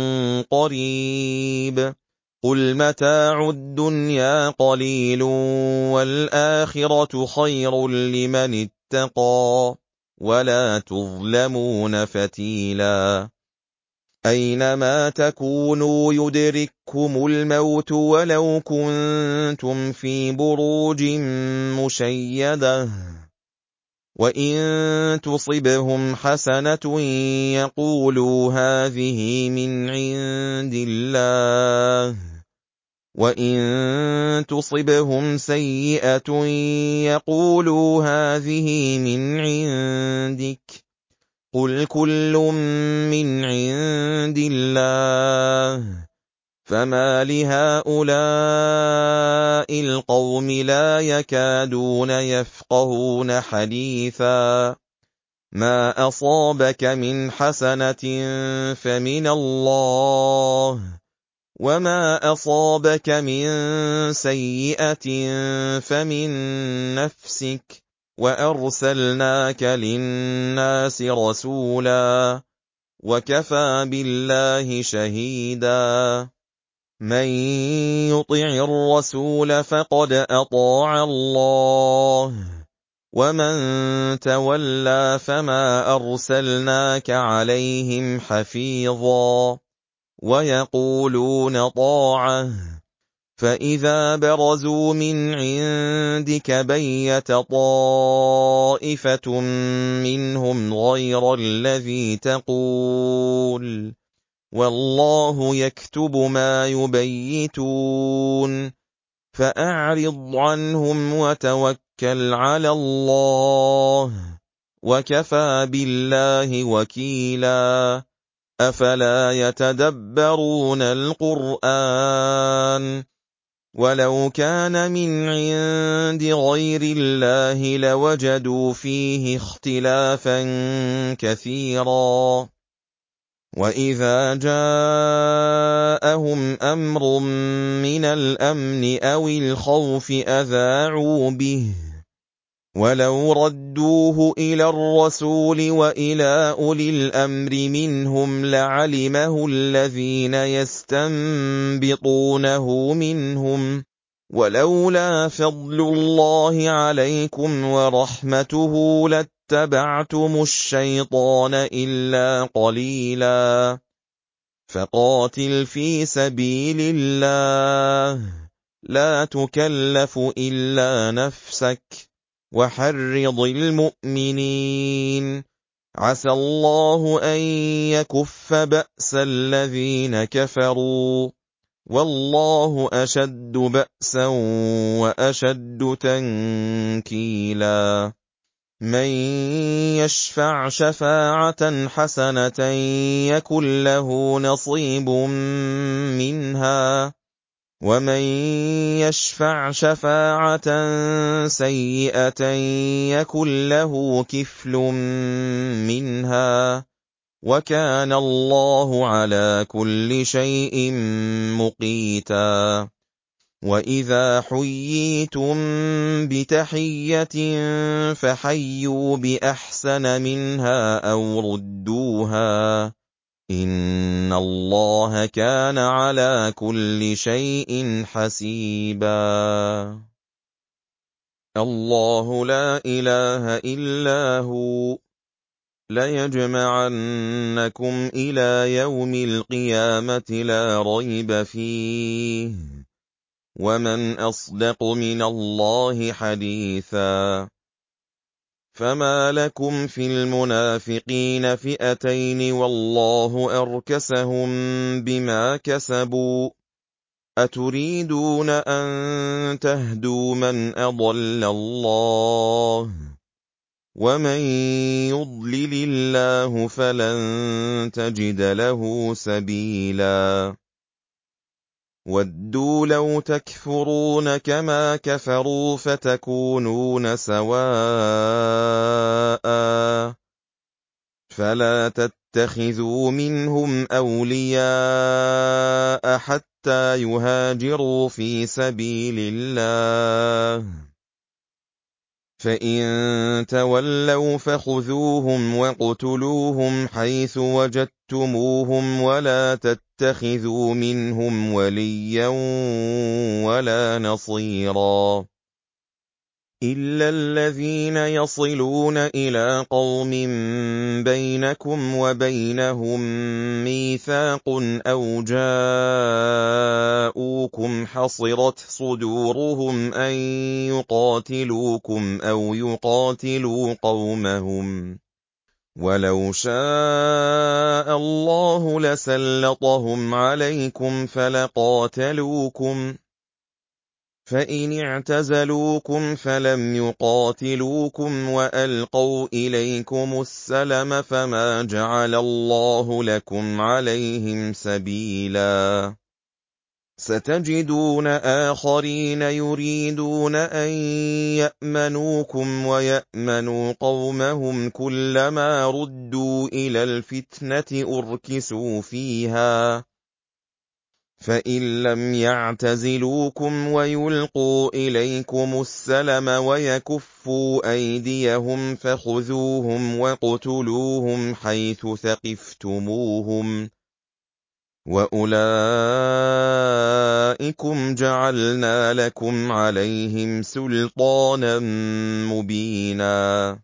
قَرِيبٍ قُلْ مَتَاعُ الدُّنْيَا قَلِيلٌ وَالْآخِرَةُ خَيْرٌ لِّمَنِ اتَّقَىٰ وَلَا تُظْلَمُونَ فَتِيلًا. أَيْنَمَا تَكُونُوا يُدْرِككُّمُ الْمَوْتُ وَلَوْ كُنتُمْ فِي بُرُوجٍ مُّشَيَّدَةٍ. وَإِن تُصِبْهُمْ حَسَنَةٌ يَقُولُوا هَٰذِهِ مِنْ عِندِ اللَّهِ، وَإِن تُصِبْهُمْ سَيِّئَةٌ يَقُولُوا هَٰذِهِ مِنْ عِندِكَ، قُلْ كُلٌّ مِّنْ عِندِ اللَّهِ، فَمَالِ هَٰؤُلَاءِ الْقَوْمِ لَا يَكَادُونَ يَفْقَهُونَ حَدِيثًا. مَا أَصَابَكَ مِنْ حَسَنَةٍ فَمِنَ اللَّهِ، وَمَا أَصَابَكَ مِن سَيِّئَةٍ فَمِن نَّفْسِكَ ۚ وَأَرْسَلْنَاكَ لِلنَّاسِ رَسُولًا ۚ وَكَفَىٰ بِاللَّهِ شَهِيدًا. مَّن يُطِعِ الرَّسُولَ فَقَدْ أَطَاعَ اللَّهَ ۖ وَمَن تَوَلَّىٰ فَمَا أَرْسَلْنَاكَ عَلَيْهِمْ حَفِيظًا. وَيَقُولُونَ طَاعَةٌ ۚ فَإِذَا بَرَزُوا مِنْ عِندِكَ بَيَّتَ طَائِفَةٌ مِّنْهُمْ غَيْرَ الَّذِي تَقُولُ ۖ وَاللَّهُ يَكْتُبُ مَا يُبَيِّتُونَ. فَأَعْرِضْ عَنْهُمْ وَتَوَكَّلْ عَلَى اللَّهِ ۚ وَكَفَىٰ بِاللَّهِ وَكِيلًا. أَفَلَا يَتَدَبَّرُونَ الْقُرْآنَ ۚ وَلَوْ كَانَ مِنْ عِندِ غَيْرِ اللَّهِ لَوَجَدُوا فِيهِ اخْتِلَافًا كَثِيرًا. وَإِذَا جَاءَهُمْ أَمْرٌ مِّنَ الْأَمْنِ أَوِ الْخَوْفِ أَذَاعُوا بِهِ ۖ وَلَوْ رَدُّوهُ إِلَى الرَّسُولِ وَإِلَىٰ أُولِي الْأَمْرِ مِنْهُمْ لَعَلِمَهُ الَّذِينَ يَسْتَنبِطُونَهُ مِنْهُمْ ۗ وَلَوْلَا فَضْلُ اللَّهِ عَلَيْكُمْ وَرَحْمَتُهُ لَاتَّبَعْتُمُ الشَّيْطَانَ إِلَّا قَلِيلًا. فَقَاتِلْ فِي سَبِيلِ اللَّهِ ۖ لَا تُكَلَّفُ إِلَّا نَفْسَكَ، وَحَرِّضِ الْمُؤْمِنِينَ ۖ عَسَى اللَّهُ أَن يَكُفَّ بَأْسَ الَّذِينَ كَفَرُوا ۚ وَاللَّهُ أَشَدُّ بَأْسًا وَأَشَدُّ تَنكِيلًا. مَّن يَشْفَعْ شَفَاعَةً حَسَنَةً يَكُن لَّهُ نَصِيبٌ مِّنْهَا ۖ وَمَن يَشْفَعْ شَفَاعَةً سَيِّئَةً يَكُن لَّهُ كِفْلٌ مِّنْهَا ۗ وَكَانَ اللَّهُ عَلَىٰ كُلِّ شَيْءٍ مُّقِيتًا. وَإِذَا حُيِّيتُم بِتَحِيَّةٍ فَحَيُّوا بِأَحْسَنَ مِنْهَا أَوْ رُدُّوهَا ۗ إِنَّ اللَّهَ كَانَ عَلَىٰ كُلِّ شَيْءٍ حَسِيبًا. اللَّهُ لَا إِلَٰهَ إِلَّا هُوَ ۚ لَيَجْمَعَنَّكُمْ إِلَىٰ يَوْمِ الْقِيَامَةِ لَا رَيْبَ فِيهِ ۗ وَمَنْ أَصْدَقُ مِنَ اللَّهِ حَدِيثًا. فَمَا لَكُمْ فِي الْمُنَافِقِينَ فِئَتَيْنِ وَاللَّهُ أَرْكَسَهُم بِمَا كَسَبُوا ۚ أَتُرِيدُونَ أَن تَهْدُوا مَنْ أَضَلَّ اللَّهُ ۖ وَمَن يُضْلِلِ اللَّهُ فَلَن تَجِدَ لَهُ سَبِيلًا. وَدُّوا لَوْ تَكْفُرُونَ كَمَا كَفَرُوا فَتَكُونُونَ سَوَاءً ۖ فَلَا تَتَّخِذُوا مِنْهُمْ أَوْلِيَاءَ حَتَّىٰ يُهَاجِرُوا فِي سَبِيلِ اللَّهِ ۚ فَإِن تَوَلَّوْا فَخُذُوهُمْ وَاقْتُلُوهُمْ حَيْثُ وَجَدتُّمُوهُمْ وَلَا تَتَّخِذُوا مِنْهُمْ وَلِيًّا وَلَا نَصِيرًا إِلَّا الَّذِينَ يَصِلُونَ إِلَىٰ قَوْمٍ بَيْنَكُمْ وَبَيْنَهُم مِّيثَاقٌ أَوْ جَاءُوكُمْ حَصِرَتْ صُدُورُهُمْ أَن يُقَاتِلُوكُمْ أَوْ يُقَاتِلُوا قَوْمَهُمْ ۚ وَلَوْ شَاءَ اللَّهُ لَسَلَّطَهُمْ عَلَيْكُمْ فَلَقَاتَلُوكُمْ ۚ فَإِنِ اعْتَزَلُوكُمْ فَلَمْ يُقَاتِلُوكُمْ وَأَلْقَوْا إِلَيْكُمُ السَّلَمَ فَمَا جَعَلَ اللَّهُ لَكُمْ عَلَيْهِمْ سَبِيلًا. سَتَجِدُونَ آخَرِينَ يُرِيدُونَ أَن يَأْمَنُوكُمْ وَيَأْمَنُوا قَوْمَهُمْ كُلَّمَا رُدُّوا إِلَى الْفِتْنَةِ أُرْكِسُوا فِيهَا فَإِن لَّمْ يَعْتَزِلُوكُمْ وَيُلْقُوا إِلَيْكُمُ السَّلَمَ وَيَكُفُّوا أَيْدِيَهُمْ فَخُذُوهُمْ وَاقْتُلُوهُمْ حَيْثُ ثَقِفْتُمُوهُمْ ۚ وَأُولَٰئِكُمْ جَعَلْنَا لَكُمْ عَلَيْهِمْ سُلْطَانًا مُّبِينًا.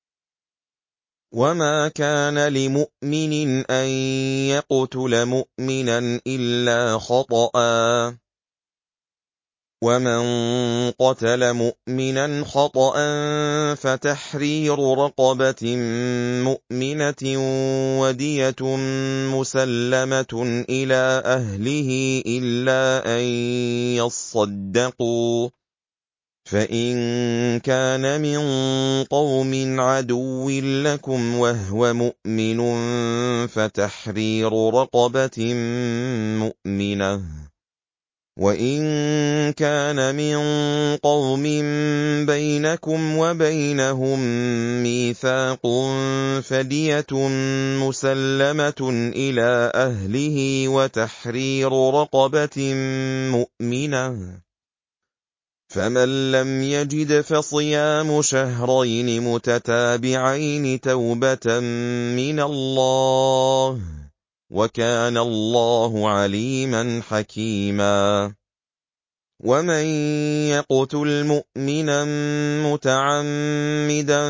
وَمَا كَانَ لِمُؤْمِنٍ أَن يَقْتُلَ مُؤْمِنًا إِلَّا خَطَأً ۚ وَمَن قَتَلَ مُؤْمِنًا خَطَأً فَتَحْرِيرُ رَقَبَةٍ مُّؤْمِنَةٍ وَدِيَةٌ مُّسَلَّمَةٌ إِلَىٰ أَهْلِهِ إِلَّا أَن يَصَّدَّقُوا ۚ فَإِن كَانَ مِن قَوْمٍ عَدُوٍّ لَّكُمْ وَهُوَ مُؤْمِنٌ فَتَحْرِيرُ رَقَبَةٍ مُّؤْمِنَةٍ ۖ وَإِن كَانَ مِن قَوْمٍ بَيْنَكُمْ وَبَيْنَهُم مِّيثَاقٌ فَدِيَةٌ مُّسَلَّمَةٌ إِلَىٰ أَهْلِهِ وَتَحْرِيرُ رَقَبَةٍ مُّؤْمِنَةٍ ۖ فَمَن لَّمْ يَجِدْ فَصِيَامُ شَهْرَيْنِ مُتَتَابِعَيْنِ تَوْبَةً مِّنَ اللَّهِ ۗ وَكَانَ اللَّهُ عَلِيمًا حَكِيمًا. وَمَن يَقْتُلْ مُؤْمِنًا مُّتَعَمِّدًا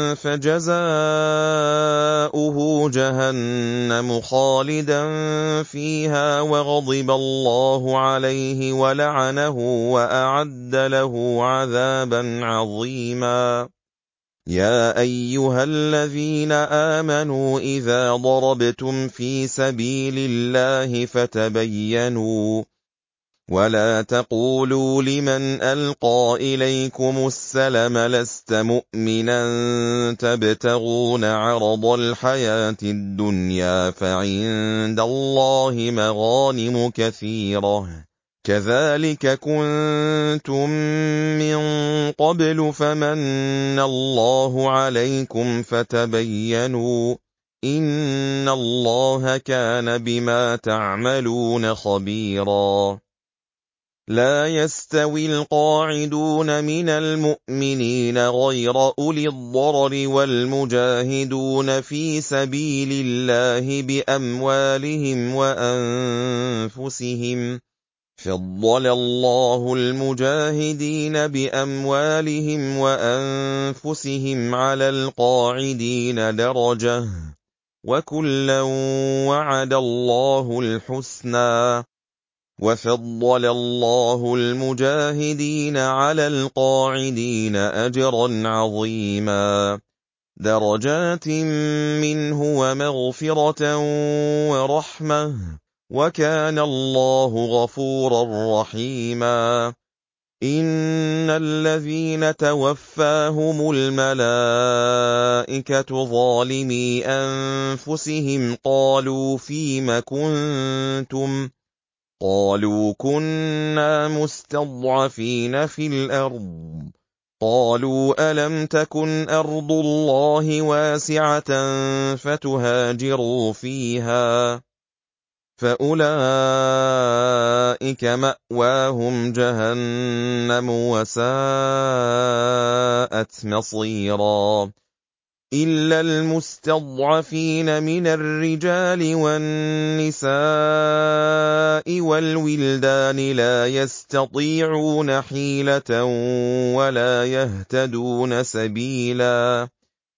فَجَزَاؤُهُ جَهَنَّمُ خَالِدًا فِيهَا وَغَضِبَ اللَّهُ عَلَيْهِ وَلَعَنَهُ وَأَعَدَّ لَهُ عَذَابًا عَظِيمًا. يَا أَيُّهَا الَّذِينَ آمَنُوا إِذَا ضَرَبْتُمْ فِي سَبِيلِ اللَّهِ فَتَبَيَّنُوا وَلَا تَقُولُوا لِمَنْ أَلْقَىٰ إِلَيْكُمُ السَّلَامَ لَسْتَ مُؤْمِنًا تَبْتَغُونَ عَرَضَ الْحَيَاةِ الدُّنْيَا فَعِندَ اللَّهِ مَغَانِمُ كَثِيرَةٌ ۚ كَذَٰلِكَ كُنتُم مِّن قَبْلُ فَمَنَّ اللَّهُ عَلَيْكُمْ فَتَبَيَّنُوا ۚ إِنَّ اللَّهَ كَانَ بِمَا تَعْمَلُونَ خَبِيرًا. لَا يَسْتَوِي الْقَاعِدُونَ مِنَ الْمُؤْمِنِينَ غَيْرَ أُولِي الضَّرَرِ وَالْمُجَاهِدُونَ فِي سَبِيلِ اللَّهِ بِأَمْوَالِهِمْ وَأَنفُسِهِمْ ۚ فَضَّلَ اللَّهُ الْمُجَاهِدِينَ بِأَمْوَالِهِمْ وَأَنفُسِهِمْ عَلَى الْقَاعِدِينَ دَرَجَةً ۚ وَكُلًّا وَعَدَ اللَّهُ الْحُسْنَىٰ ۚ وَفَضَّلَ اللَّهُ الْمُجَاهِدِينَ عَلَى الْقَاعِدِينَ أَجْرًا عَظِيمًا، دَرَجَاتٍ مِّنْهُ وَمَغْفِرَةً وَرَحْمَةً ۚ وَكَانَ اللَّهُ غَفُورًا رَّحِيمًا. إِنَّ الَّذِينَ تَوَفَّاهُمُ الْمَلَائِكَةُ ظَالِمِي أَنفُسِهِمْ قَالُوا فِيمَ كُنتُمْ ۖ قَالُوا كُنَّا مُسْتَضْعَفِينَ فِي الْأَرْضِ ۚ قَالُوا أَلَمْ تَكُنْ أَرْضُ اللَّهِ وَاسِعَةً فَتُهَاجِرُوا فِيهَا ۚ فَأُولَٰئِكَ مَأْوَاهُمْ جَهَنَّمُ وَسَاءَتْ مَصِيرًا. إِلَّا الْمُسْتَضْعَفِينَ مِنَ الرِّجَالِ وَالنِّسَاءِ وَالْوِلْدَانِ لَا يَسْتَطِيعُونَ حِيلَةً وَلَا يَهْتَدُونَ سَبِيلًا،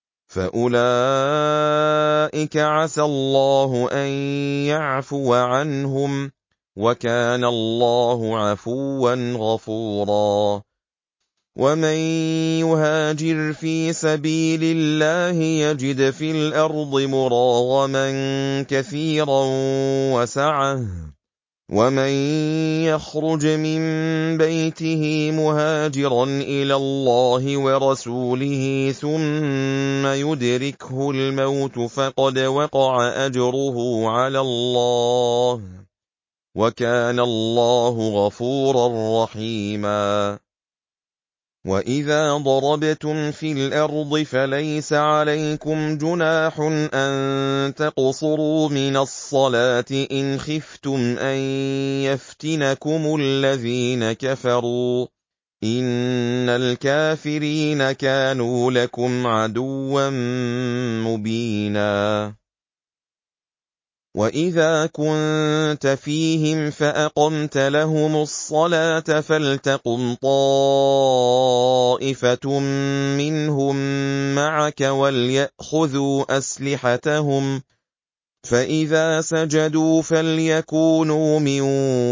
فَأُولَٰئِكَ عَسَى اللَّهُ أَن يَعْفُوَ عَنْهُمْ ۚ وَكَانَ اللَّهُ عَفُوًّا غَفُورًا. وَمَن يُهَاجِرْ فِي سَبِيلِ اللَّهِ يَجِدْ فِي الْأَرْضِ مُرَاغَمًا كَثِيرًا وَسَعَةً ۚ وَمَن يَخْرُجْ مِن بَيْتِهِ مُهَاجِرًا إِلَى اللَّهِ وَرَسُولِهِ ثُمَّ يُدْرِكْهُ الْمَوْتُ فَقَدْ وَقَعَ أَجْرُهُ عَلَى اللَّهِ ۗ وَكَانَ اللَّهُ غَفُورًا رَّحِيمًا. وَإِذَا ضَرَبْتُمْ فِي الْأَرْضِ فَلَيْسَ عَلَيْكُمْ جُنَاحٌ أَن تَقْصُرُوا مِنَ الصَّلَاةِ إِنْ خِفْتُمْ أَن يَفْتِنَكُمُ الَّذِينَ كَفَرُوا ۚ إِنَّ الْكَافِرِينَ كَانُوا لَكُمْ عَدُوًّا مُّبِينًا. وَإِذَا كُنتَ فِيهِمْ فَأَقَمْتَ لَهُمُ الصَّلَاةَ فَلْتَقُمْ طَائِفَةٌ مِّنْهُم مَّعَكَ وَلْيَأْخُذُوا أَسْلِحَتَهُمْ ۖ فَإِذَا سَجَدُوا فَلْيَكُونُوا مِن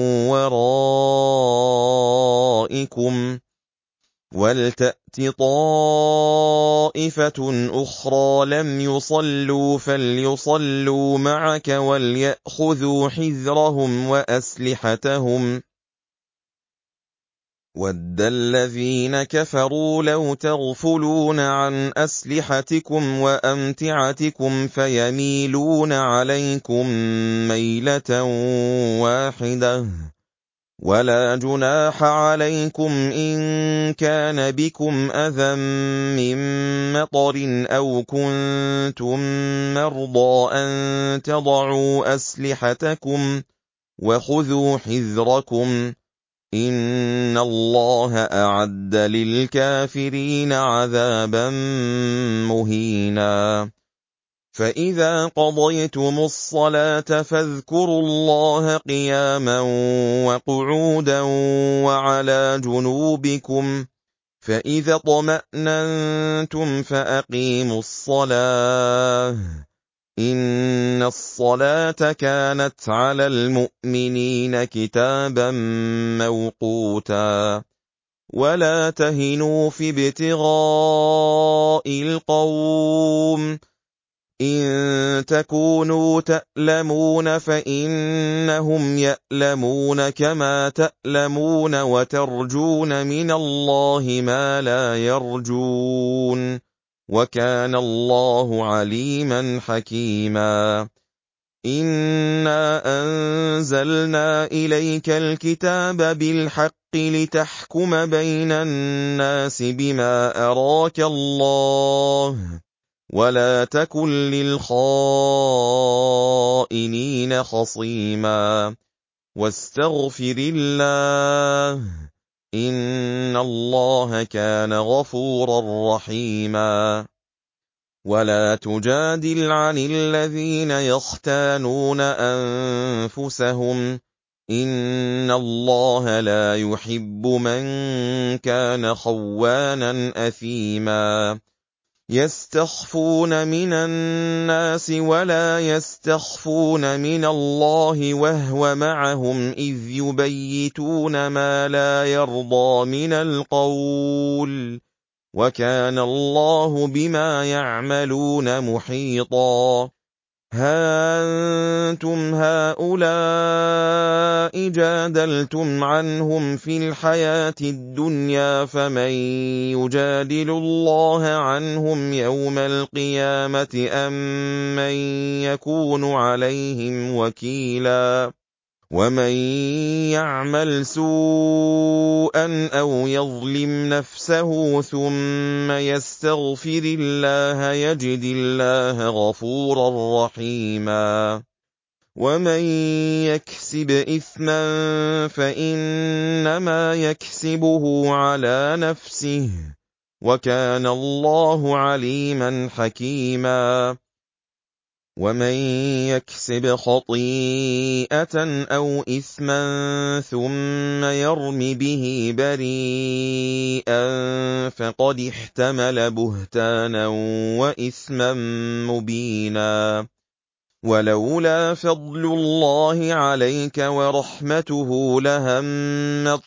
وَرَائِكُمْ ۖ وَلْتَأْتِ طَائِفَةٌ أُخْرَىٰ لَمْ يُصَلُّوا فَلْيُصَلُّوا مَعَكَ وَلْيَأْخُذُوا حِذْرَهُمْ وَأَسْلِحَتَهُمْ ۗ وَدَّ الَّذِينَ كَفَرُوا لَوْ تَغْفُلُونَ عَنْ أَسْلِحَتِكُمْ وَأَمْتِعَتِكُمْ فَيَمِيلُونَ عَلَيْكُم مَّيْلَةً وَاحِدَةً ۚ وَلَا جُنَاحَ عَلَيْكُمْ إِن كَانَ بِكُمْ أَذًى مِّن مَّطَرٍ أَوْ كُنتُم مَّرْضَىٰ أَن تَضَعُوا أَسْلِحَتَكُمْ ۖ وَخُذُوا حِذْرَكُمْ ۗ إِنَّ اللَّهَ أَعَدَّ لِلْكَافِرِينَ عَذَابًا مُّهِينًا. فَإِذَا قَضَيْتُمُ الصَّلَاةَ فَاذْكُرُوا اللَّهَ قِيَامًا وَقُعُودًا وَعَلَىٰ جُنُوبِكُمْ ۚ فَإِذَا اطْمَأْنَنتُمْ فَأَقِيمُوا الصَّلَاةَ ۚ إِنَّ الصَّلَاةَ كَانَتْ عَلَى الْمُؤْمِنِينَ كِتَابًا مَّوْقُوتًا. وَلَا تَهِنُوا فِي ابْتِغَاءِ الْقَوْمِ، إِن تَكُونُوا تَأْلَمُونَ فَإِنَّهُمْ يَأْلَمُونَ كَمَا تَأْلَمُونَ وَتَرْجُونَ مِنَ اللَّهِ مَا لَا يَرْجُونَ ۗ وَكَانَ اللَّهُ عَلِيمًا حَكِيمًا. إِنَّا أَنزَلْنَا إِلَيْكَ الْكِتَابَ بِالْحَقِّ لِتَحْكُمَ بَيْنَ النَّاسِ بِمَا أَرَاكَ اللَّهُ ۚ وَلَا تَكُن لِّلْخَائِنِينَ خَصِيمًا. وَاسْتَغْفِرِ اللَّهَ ۖ إِنَّ اللَّهَ كَانَ غَفُورًا رَّحِيمًا. وَلَا تُجَادِلْ عَنِ الَّذِينَ يَخْتَانُونَ أَنفُسَهُمْ ۚ إِنَّ اللَّهَ لَا يُحِبُّ مَن كَانَ خَوَّانًا أَثِيمًا. يَسْتَخْفُونَ مِنَ النَّاسِ وَلَا يَسْتَخْفُونَ مِنَ اللَّهِ وَهُوَ مَعَهُمْ إِذْ يُبَيِّتُونَ مَا لَا يَرْضَىٰ مِنَ الْقَوْلِ ۚ وَكَانَ اللَّهُ بِمَا يَعْمَلُونَ مُحِيطًا. هَا أَنتُمْ هَٰؤُلَاءِ جَادَلْتُمْ عَنْهُمْ فِي الْحَيَاةِ الدُّنْيَا فَمَن يُجَادِلُ اللَّهَ عَنْهُمْ يَوْمَ الْقِيَامَةِ أَم مَّن يَكُونُ عَلَيْهِمْ وَكِيلًا. وَمَن يَعْمَلْ سُوءًا أَوْ يَظْلِمْ نَفْسَهُ ثُمَّ يَسْتَغْفِرِ اللَّهَ يَجِدِ اللَّهَ غَفُورًا رَّحِيمًا. وَمَن يَكْسِبْ إِثْمًا فَإِنَّمَا يَكْسِبُهُ عَلَىٰ نَفْسِهِ ۚ وَكَانَ اللَّهُ عَلِيمًا حَكِيمًا. وَمَن يَكْسِبْ خَطِيئَةً أَوْ إِثْمًا ثُمَّ يَرْمِ بِهِ بَرِيئًا فَقَدِ احْتَمَلَ بُهْتَانًا وَإِثْمًا مُّبِينًا. وَلَوْلَا فَضْلُ اللَّهِ عَلَيْكَ وَرَحْمَتُهُ لَهَمَّت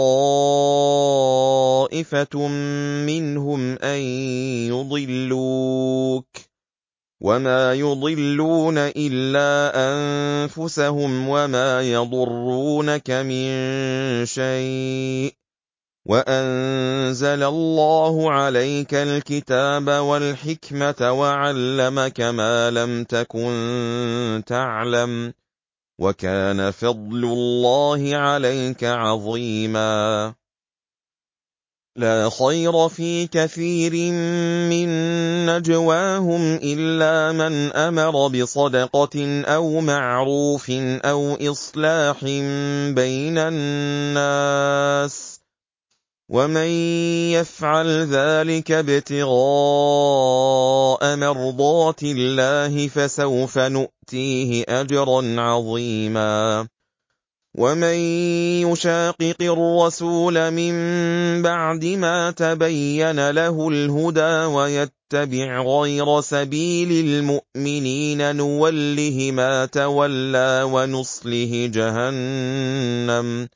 طَّائِفَةٌ مِّنْهُمْ أَن يُضِلُّوكَ ۖ وَمَا يُضِلُّونَ إِلَّا أَنفُسَهُمْ وَمَا يَضُرُّونَكَ مِن شَيْءٍ ۚ وَأَنزَلَ اللَّهُ عَلَيْكَ الْكِتَابَ وَالْحِكْمَةَ وَعَلَّمَكَ مَا لَمْ تَكُن تَعْلَمُ ۚ وَكَانَ فَضْلُ اللَّهِ عَلَيْكَ عَظِيمًا. لَا خَيْرَ فِي كَثِيرٍ مِّن نَّجْوَاهُمْ إِلَّا مَنْ أَمَرَ بِصَدَقَةٍ أَوْ مَعْرُوفٍ أَوْ إِصْلَاحٍ بَيْنَ النَّاسِ ۚ وَمَن يَفْعَلْ ذَٰلِكَ ابْتِغَاءَ مَرْضَاتِ اللَّهِ فَسَوْفَ نُؤْتِيهِ أَجْرًا عَظِيمًا. وَمَن يُشَاقِقِ الرَّسُولَ مِن بَعْدِ مَا تَبَيَّنَ لَهُ الْهُدَىٰ وَيَتَّبِعْ غَيْرَ سَبِيلِ الْمُؤْمِنِينَ نُوَلِّهِ مَا تَوَلَّىٰ وَنُصْلِهِ جَهَنَّمَ ۖ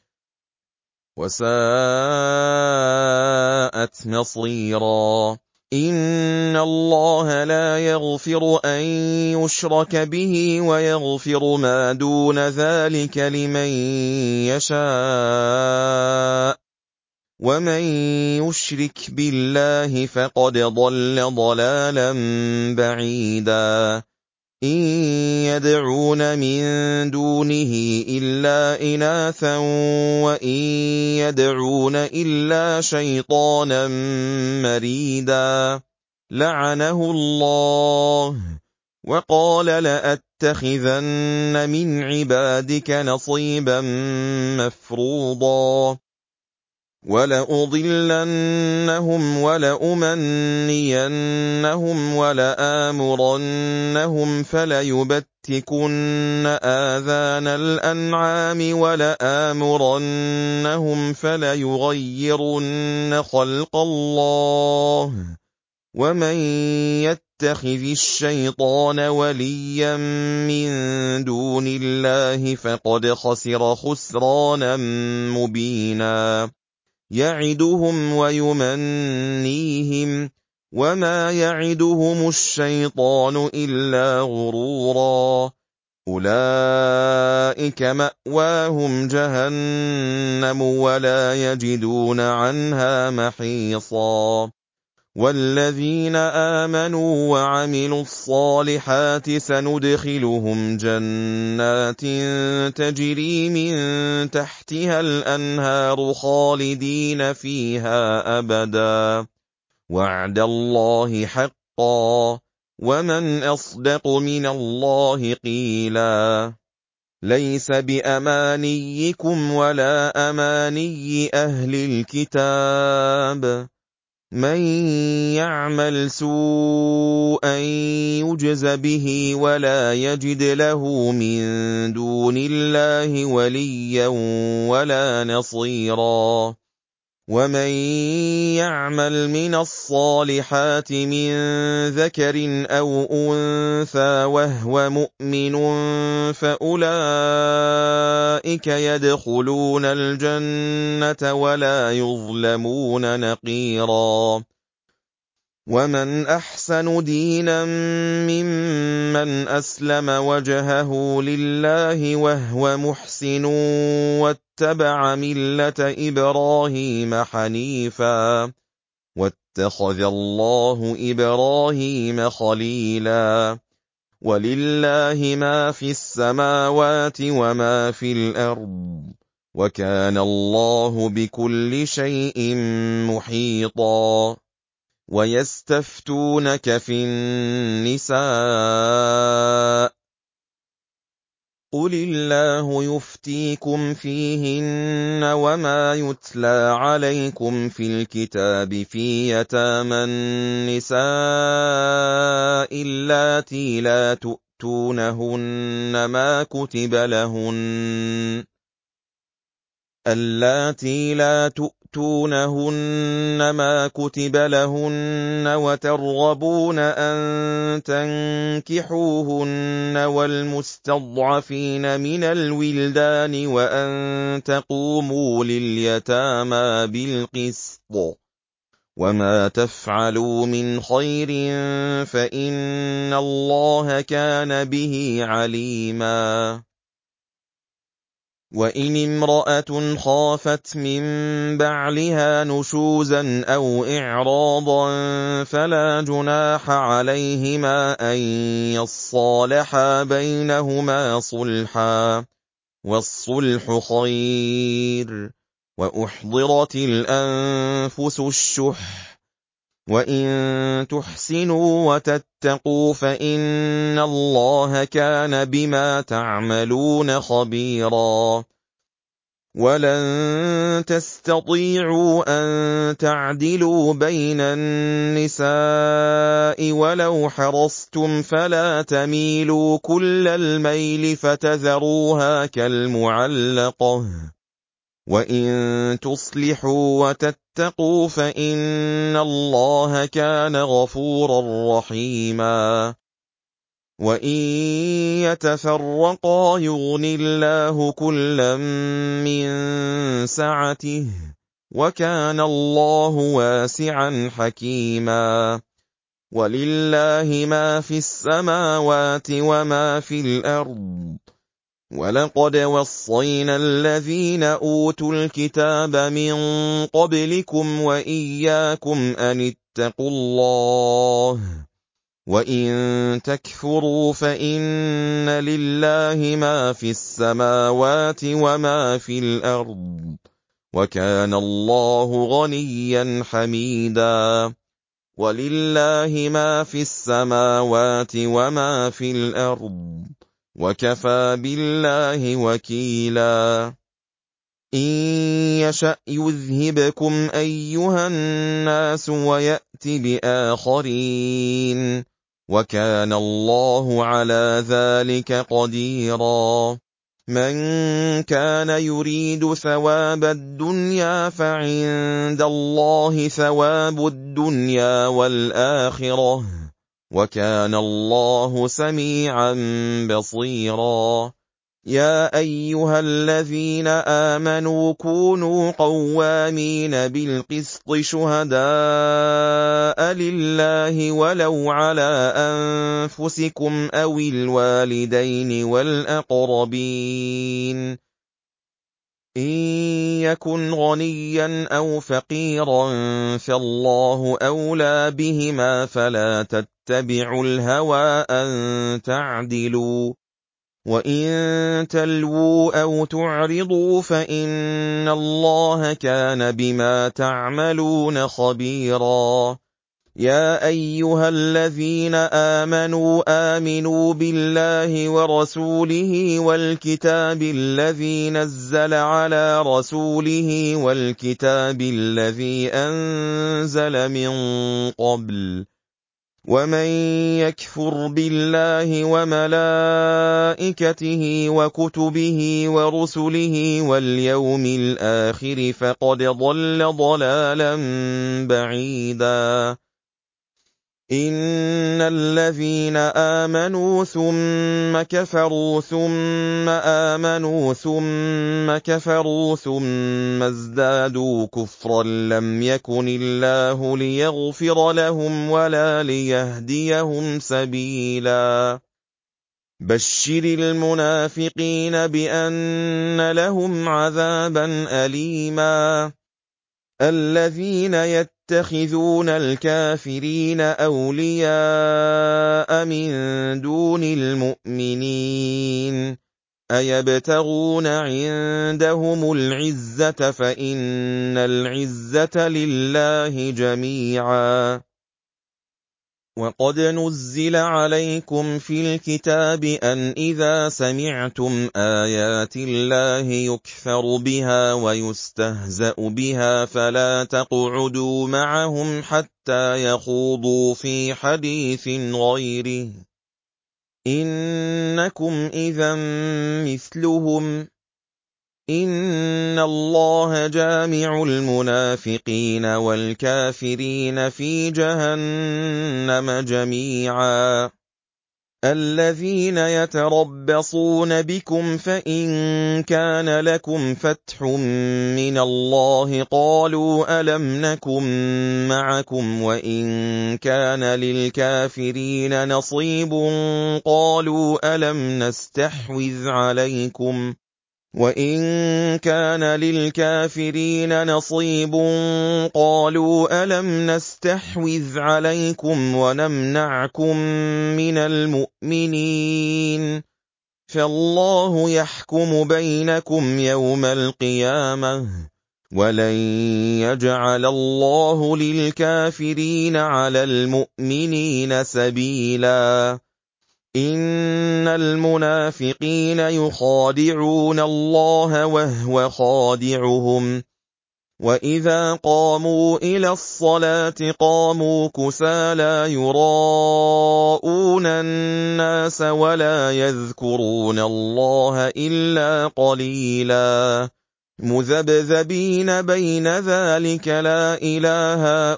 وَسَاءَتْ مَصِيرًا. إِنَّ اللَّهَ لَا يَغْفِرُ أَن يُشْرَكَ بِهِ وَيَغْفِرُ مَا دُونَ ذَٰلِكَ لِمَن يَشَاءُ ۚ وَمَن يُشْرِكْ بِاللَّهِ فَقَدْ ضَلَّ ضَلَالًا بَعِيدًا. إِن يَدْعُونَ مِن دُونِهِ إِلَّا إِنَاثًا وَإِن يَدْعُونَ إِلَّا شَيْطَانًا مَّرِيدًا. لَّعَنَهُ اللَّهُ وَقَالَ لَأَتَّخِذَنَّ مِنْ عِبَادِكَ نَصِيبًا مَّفْرُوضًا. وَلَأُضِلَّنَّهُمْ وَلَأُمَنِّيَنَّهُمْ وَلَآمُرَنَّهُمْ فَلَيُبَتِّكُنَّ آذَانَ الْأَنْعَامِ وَلَآمُرَنَّهُمْ فَلَيُغَيِّرُنَّ خَلْقَ اللَّهِ ۚ وَمَن يَتَّخِذِ الشَّيْطَانَ وَلِيًّا مِّن دُونِ اللَّهِ فَقَدْ خَسِرَ خُسْرَانًا مُّبِينًا. يَعِدُهُمْ وَيُمَنِّيهِمْ ۖ وَمَا يَعِدُهُمُ الشَّيْطَانُ إِلَّا غُرُورًا. أُولَٰئِكَ مَأْوَاهُمْ جَهَنَّمُ وَلَا يَجِدُونَ عَنْهَا مَحِيصًا. وَالَّذِينَ آمَنُوا وَعَمِلُوا الصَّالِحَاتِ سَنُدْخِلُهُمْ جَنَّاتٍ تَجْرِي مِن تَحْتِهَا الْأَنْهَارُ خَالِدِينَ فِيهَا أَبَدًا ۖ وَعْدَ اللَّهِ حَقًّا ۚ وَمَنْ أَصْدَقُ مِنَ اللَّهِ قِيلًا. لَيْسَ بِأَمَانِيِّكُمْ وَلَا أَمَانِيِّ أَهْلِ الْكِتَابِ ۗ مَن يَعْمَلْ سُوءًا يُجْزَ بِهِ وَلَا يَجِدْ لَهُ مِن دُونِ اللَّهِ وَلِيًّا وَلَا نَصِيرًا. وَمَن يَعْمَلْ مِنَ الصَّالِحَاتِ مِن ذَكَرٍ أَوْ أُنثَىٰ وَهُوَ مُؤْمِنٌ فَأُولَٰئِكَ يَدْخُلُونَ الْجَنَّةَ وَلَا يُظْلَمُونَ نَقِيرًا. وَمَنْ أَحْسَنُ دِينًا مِّمَّنْ أَسْلَمَ وَجْهَهُ لِلَّهِ وَهُوَ مُحْسِنٌ وَاتَّبَعَ مِلَّةَ إِبْرَاهِيمَ حَنِيفًا ۗ وَاتَّخَذَ اللَّهُ إِبْرَاهِيمَ خَلِيلًا. وَلِلَّهِ مَا فِي السَّمَاوَاتِ وَمَا فِي الْأَرْضِ ۚ وَكَانَ اللَّهُ بِكُلِّ شَيْءٍ مُّحِيطًا. وَيَسْتَفْتُونَكَ فِي النِّسَاءِ ۖ قُلِ اللَّهُ يُفْتِيكُمْ فِيهِنَّ وَمَا يُتْلَىٰ عَلَيْكُمْ فِي الْكِتَابِ فِي يَتَامَى النِّسَاءِ اللَّاتِي لَا تُؤْتُونَهُنَّ مَا كُتِبَ لَهُنَّ اللَّاتِي لَا تُؤْتُونَهُنَّ مَا كُتِبَ لَهُنَّ وَتَرْغَبُونَ أَن تَنكِحُوهُنَّ وَالْمُسْتَضْعَفِينَ مِنَ الْوِلْدَانِ وَأَن تَقُومُوا لِلْيَتَامَىٰ بِالْقِسْطِ ۚ وَمَا تَفْعَلُوا مِنْ خَيْرٍ فَإِنَّ اللَّهَ كَانَ بِهِ عَلِيمًا. وَإِنِ امْرَأَةٌ خَافَتْ مِن بَعْلِهَا نُشُوزًا أَوْ إِعْرَاضًا فَلَا جُنَاحَ عَلَيْهِمَا أَن يَصَّالَحَا بَيْنَهُمَا صُلْحًا ۚ وَالصُّلْحُ خَيْرٌ وَأُحْضِرَتِ الْأَنفُسُ الشُّحَّ وَإِن تُحْسِنُوا وَتَتَّقُوا فَإِنَّ اللَّهَ كَانَ بِمَا تَعْمَلُونَ خَبِيرًا وَلَن تَسْتَطِيعُوا أَن تَعْدِلُوا بَيْنَ النِّسَاءِ وَلَوْ حَرَصْتُمْ فَلَا تَمِيلُوا كُلَّ الْمَيْلِ فَتَذَرُوهَا كَالْمُعَلَّقَةِ وَإِن تُصْلِحُوا وَتَتَّقُوا فَإِنَّ اللَّهَ كَانَ غَفُورًا رَّحِيمًا وَإِن يَتَفَرَّقَا يُغْنِ اللَّهُ كُلًّا مِّن سَعَتِهِ وَكَانَ اللَّهُ وَاسِعًا حَكِيمًا وَلِلَّهِ مَا فِي السَّمَاوَاتِ وَمَا في الْأَرْضِ وَلَقَدْ وَصَّيْنَا الَّذِينَ أُوتُوا الْكِتَابَ مِن قَبْلِكُمْ وَإِيَّاكُمْ أَنِ اتَّقُوا اللَّهَ وَإِن تَكْفُرُوا فَإِنَّ لِلَّهِ مَا فِي السَّمَاوَاتِ وَمَا في الْأَرْضِ وَكَانَ اللَّهُ غَنِيًّا حَمِيدًا وَلِلَّهِ مَا فِي السَّمَاوَاتِ وَمَا في الْأَرْضِ وَكَفَى بِاللَّهِ وَكِيلًا إِن يَشَأْ يُذْهِبْكُمْ أَيُّهَا النَّاسُ وَيَأْتِ بِآخَرِينَ وَكَانَ اللَّهُ عَلَى ذَلِكَ قَدِيرًا مَنْ كَانَ يُرِيدُ ثَوَابَ الدُّنْيَا فَعِندَ اللَّهِ ثَوَابُ الدُّنْيَا وَالْآخِرَةِ وَكَانَ اللَّهُ سَمِيعًا بَصِيرًا يَا أَيُّهَا الَّذِينَ آمَنُوا كُونُوا قَوَّامِينَ بِالْقِسْطِ شُهَدَاءَ لِلَّهِ وَلَوْ عَلَىٰ أَنفُسِكُمْ أَوِ الْوَالِدَيْنِ وَالْأَقْرَبِينَ إِن يَكُنْ غَنِيًّا أَوْ فَقِيرًا فَاللَّهُ أَوْلَىٰ بِهِمَا فَلَا تَتَّبِعُوا الْهَوَىٰ أَن تَعْدِلُوا وَإِن تَلْوُوا أَوْ تُعْرِضُوا فَإِنَّ اللَّهَ كَانَ بِمَا تَعْمَلُونَ خَبِيرًا يَا أَيُّهَا الَّذِينَ آمَنُوا آمِنُوا بِاللَّهِ وَرَسُولِهِ وَالْكِتَابِ الَّذِي نَزَّلَ عَلَىٰ رَسُولِهِ وَالْكِتَابِ الَّذِي أَنزَلَ مِن قَبْلُ وَمَن يَكْفُرْ بِاللَّهِ وَمَلَائِكَتِهِ وَكُتُبِهِ وَرُسُلِهِ وَالْيَوْمِ الْآخِرِ فَقَدْ ضَلَّ ضَلَالًا بَعِيدًا إِنَّ الَّذِينَ آمَنُوا ثُمَّ كَفَرُوا ثُمَّ آمَنُوا ثُمَّ كَفَرُوا ثُمَّ ازْدَادُوا كُفْرًا لَّمْ يَكُنِ اللَّهُ لِيَغْفِرَ لَهُمْ وَلَا لِيَهْدِيَهُمْ سَبِيلًا بَشِّرِ الْمُنَافِقِينَ بِأَنَّ لَهُمْ عَذَابًا أَلِيمًا الَّذِينَ يَتَّخِذُونَ الْكَافِرِينَ أَوْلِيَاءَ مِن دُونِ الْمُؤْمِنِينَ أَيَبْتَغُونَ عِندَهُمُ الْعِزَّةَ فَإِنَّ الْعِزَّةَ لِلَّهِ جَمِيعًا وَقَدْ نُزِّلَ عَلَيْكُمْ فِي الْكِتَابِ أَنْ إِذَا سَمِعْتُمْ آيَاتِ اللَّهِ يُكْفَرُ بِهَا وَيُسْتَهْزَأُ بِهَا فَلَا تَقْعُدُوا مَعَهُمْ حَتَّىٰ يَخُوضُوا فِي حَدِيثٍ غَيْرِهِ إِنَّكُمْ إِذًا مِّثْلُهُمْ إِنَّ اللَّهَ جَامِعُ الْمُنَافِقِينَ وَالْكَافِرِينَ فِي جَهَنَّمَ جَمِيعًا الَّذِينَ يَتَرَبَّصُونَ بِكُمْ فَإِن كَانَ لَكُمْ فَتْحٌ مِّنَ اللَّهِ قَالُوا أَلَمْ نَكُن مَّعَكُمْ وَإِن كَانَ لِلْكَافِرِينَ نَصِيبٌ قَالُوا أَلَمْ نَسْتَحْوِذْ عَلَيْكُمْ وَإِن كَانَ لِلْكَافِرِينَ نَصِيبٌ قَالُوا أَلَمْ نَسْتَحْوِذْ عَلَيْكُمْ وَنَمْنَعْكُم مِّنَ الْمُؤْمِنِينَ فَاللَّهُ يَحْكُمُ بَيْنَكُمْ يَوْمَ الْقِيَامَةِ وَلَن يَجْعَلَ اللَّهُ لِلْكَافِرِينَ عَلَى الْمُؤْمِنِينَ سَبِيلًا إِنَّ الْمُنَافِقِينَ يُخَادِعُونَ اللَّهَ وَهُوَ خَادِعُهُمْ وَإِذَا قَامُوا إِلَى الصَّلَاةِ قَامُوا كُسَالَىٰ يُرَاءُونَ النَّاسَ وَلَا يَذْكُرُونَ اللَّهَ إِلَّا قَلِيلًا مُذَبْذَبِينَ بَيْنَ ذَٰلِكَ لَا إِلَىٰ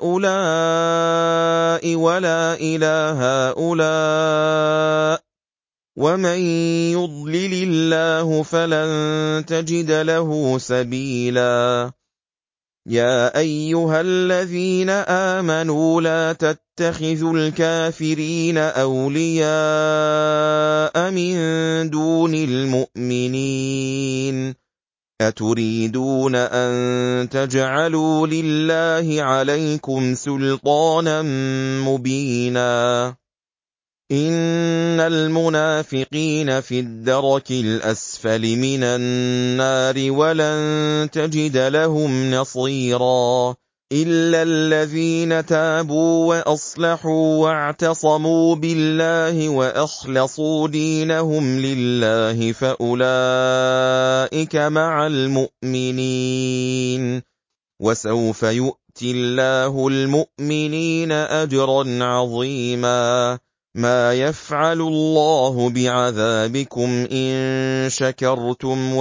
هَٰؤُلَاءِ وَلَا إِلَىٰ هَٰؤُلَاءِ وَمَن يُضْلِلِ اللَّهُ فَلَن تَجِدَ لَهُ سَبِيلًا يَا أَيُّهَا الَّذِينَ آمَنُوا لَا تَتَّخِذُوا الْكَافِرِينَ أَوْلِيَاءَ مِن دُونِ الْمُؤْمِنِينَ أَتُرِيدُونَ أَن تَجْعَلُوا لِلَّهِ عَلَيْكُمْ سُلْطَانًا مُّبِينًا إِنَّ الْمُنَافِقِينَ فِي الدَّرَكِ الْأَسْفَلِ مِنَ النَّارِ وَلَن تَجِدَ لَهُمْ نَصِيرًا إِلَّا الَّذِينَ تَابُوا وَأَصْلَحُوا وَاعْتَصَمُوا بِاللَّهِ وَأَخْلَصُوا دِينَهُمْ لِلَّهِ فَأُولَٰئِكَ مَعَ الْمُؤْمِنِينَ وَسَوْفَ يُؤْتِ اللَّهُ الْمُؤْمِنِينَ أَجْرًا عَظِيمًا مَا يَفْعَلُ اللَّهُ بِعَذَابِكُمْ إِن شَكَرْتُمْ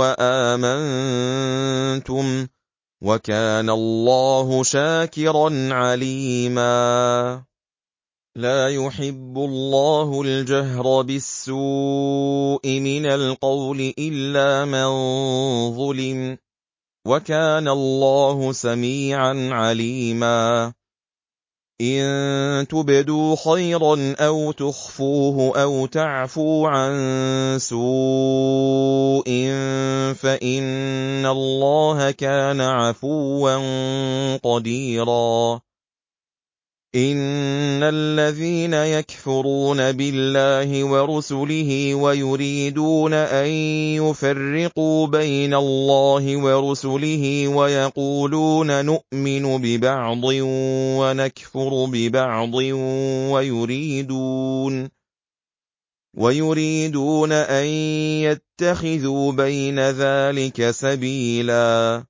وَآمَنتُمْ وَكَانَ اللَّهُ شَاكِرًا عَلِيمًا لَا يُحِبُّ اللَّهُ الْجَهْرَ بِالسُّوءِ مِنَ الْقَوْلِ إِلَّا مَن ظُلِمَ وَكَانَ اللَّهُ سَمِيعًا عَلِيمًا إِن تُبْدُوا خَيْرًا أَوْ تُخْفُوهُ أَوْ تَعْفُوا عَن سُوءٍ فَإِنَّ اللَّهَ كَانَ عَفُوًّا قَدِيرًا إِنَّ الَّذِينَ يَكْفُرُونَ بِاللَّهِ وَرُسُلِهِ وَيُرِيدُونَ أَن يُفَرِّقُوا بَيْنَ اللَّهِ وَرُسُلِهِ وَيَقُولُونَ نُؤْمِنُ بِبَعْضٍ وَنَكْفُرُ بِبَعْضٍ وَيُرِيدُونَ وَيُرِيدُونَ أَن يَتَّخِذُوا بَيْنَ ذَلِكَ سَبِيلًا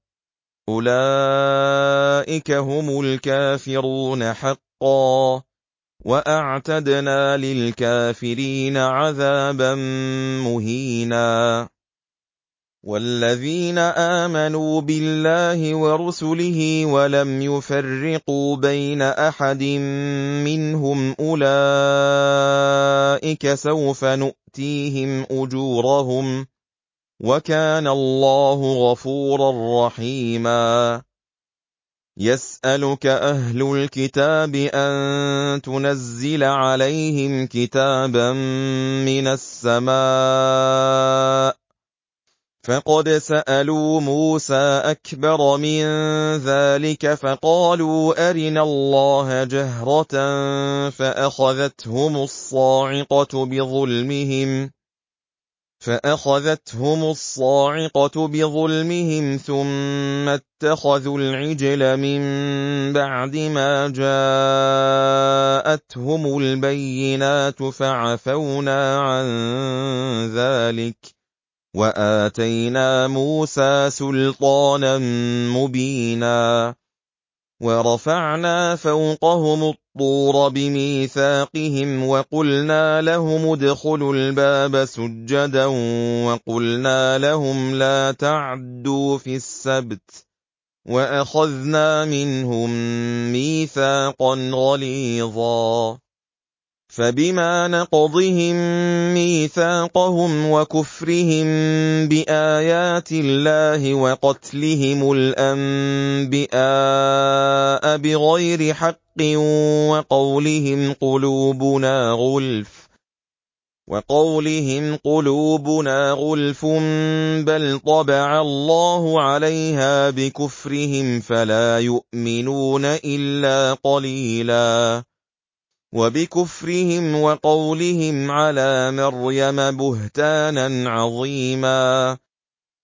أُولَٰئِكَ هُمُ الْكَافِرُونَ حَقًّا وَأَعْتَدْنَا لِلْكَافِرِينَ عَذَابًا مُّهِينًا وَالَّذِينَ آمَنُوا بِاللَّهِ وَرُسُلِهِ وَلَمْ يُفَرِّقُوا بَيْنَ أَحَدٍ مِّنْهُمْ أُولَٰئِكَ سَوْفَ نُؤْتِيهِمْ أُجُورَهُمْ وَكَانَ اللَّهُ غَفُورًا رَّحِيمًا يَسْأَلُكَ أَهْلُ الْكِتَابِ أَن تُنَزِّلَ عَلَيْهِمْ كِتَابًا مِّنَ السَّمَاءِ فَقَدْ سَأَلُوا مُوسَىٰ أَكْبَرَ مِن ذَٰلِكَ فَقَالُوا أَرِنَا اللَّهَ جَهْرَةً فَأَخَذَتْهُمُ الصَّاعِقَةُ بِظُلْمِهِمْ فَأَخَذَتْهُمُ الصَّاعِقَةُ بِظُلْمِهِمْ ثُمَّ اتَّخَذُوا الْعِجْلَ مِن بَعْدِ مَا جَاءَتْهُمُ الْبَيِّنَاتُ فَعَفَوْنَا عَن ذَلِكَ وَآتَيْنَا مُوسَىٰ سُلْطَانًا مُّبِينًا وَرَفَعْنَا فَوْقَهُمُ الطُّورَ بِمِيثَاقِهِمْ وَقُلْنَا لَهُمُ ادْخُلُوا الْبَابَ سُجَّدًا وَقُلْنَا لَهُمْ لَا تَعْدُوا فِي السَّبْتِ وَأَخَذْنَا مِنْهُم مِّيثَاقًا غَلِيظًا فَبِمَا نَقْضِهِم مِّيثَاقَهُمْ وَكُفْرِهِم بِآيَاتِ اللَّهِ وَقَتْلِهِمُ الْأَنبِيَاءَ بِغَيْرِ حَقٍّ وَقَوْلِهِمْ قُلُوبُنَا غُلْفٌ وَقَوْلِهِمْ قُلُوبُنَا غُلْفٌ بَلْ طَبَعَ اللَّهُ عَلَيْهَا بِكُفْرِهِمْ فَلَا يُؤْمِنُونَ إِلَّا قَلِيلًا وَبِكُفْرِهِمْ وَقَوْلِهِمْ عَلَىٰ مَرْيَمَ بُهْتَانًا عَظِيمًا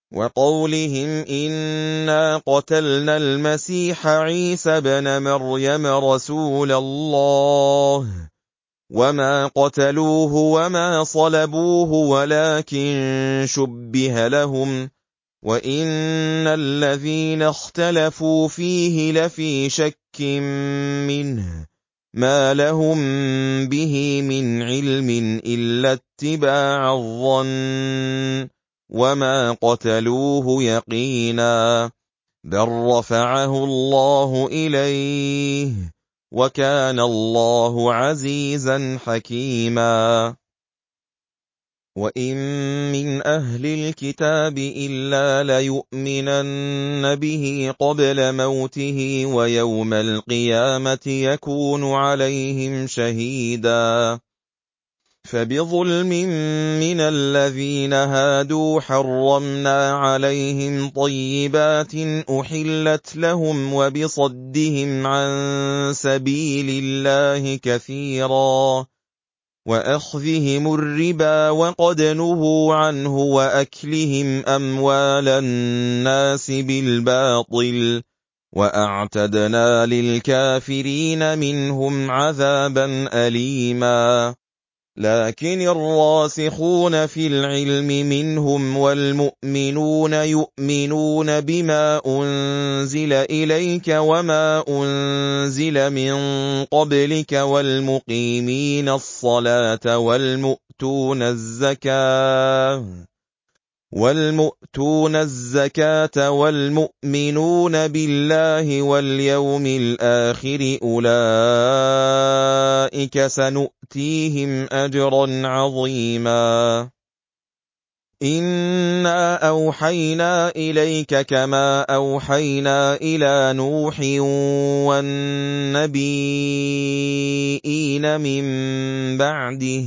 وقولهم إنا قتلنا المسيح عيسى ابن مريم رسول الله وما قتلوه وما صلبوه ولكن شبه لهم وإن الذين اختلفوا فيه لفي شك منه ما لهم به من علم إلا اتباع الظن وما قتلوه يقينا بل رفعه الله إليه وكان الله عزيزا حكيما وإن من أهل الكتاب إلا ليؤمنن به قبل موته ويوم القيامة يكون عليهم شهيدا فبظلم من الذين هادوا حرمنا عليهم طيبات أحلت لهم وبصدهم عن سبيل الله كثيرا وأخذهم الربا وقد نهوا عنه وأكلهم أموال الناس بالباطل وأعتدنا للكافرين منهم عذابا أليما لكن الراسخون في العلم منهم والمؤمنون يؤمنون بما أنزل إليك وما أنزل من قبلك والمقيمين الصلاة والمؤتون الزكاة والمؤتون الزكاة والمؤمنون بالله واليوم الآخر أولئك سنؤتيهم أجرا عظيما إنا أوحينا إليك كما أوحينا إلى نوح والنبيين من بعده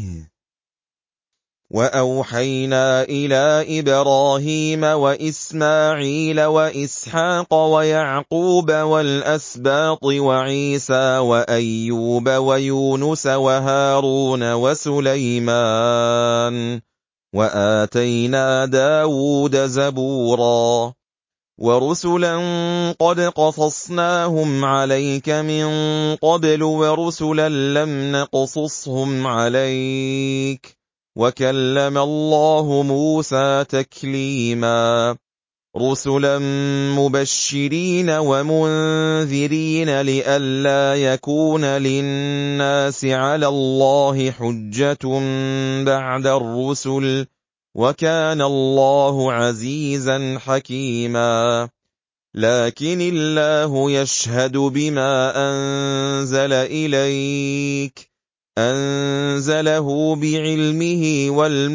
وأوحينا إلى إبراهيم وإسماعيل وإسحاق ويعقوب والأسباط وعيسى وأيوب ويونس وهارون وسليمان وآتينا داود زبورا ورسلا قد قصصناهم عليك من قبل ورسلا لم نقصصهم عليك وكلم الله موسى تكليما رسلا مبشرين ومنذرين لئلا يكون للناس على الله حجة بعد الرسل وكان الله عزيزا حكيما لكن الله يشهد بما أنزل إليك أنزله بعلمه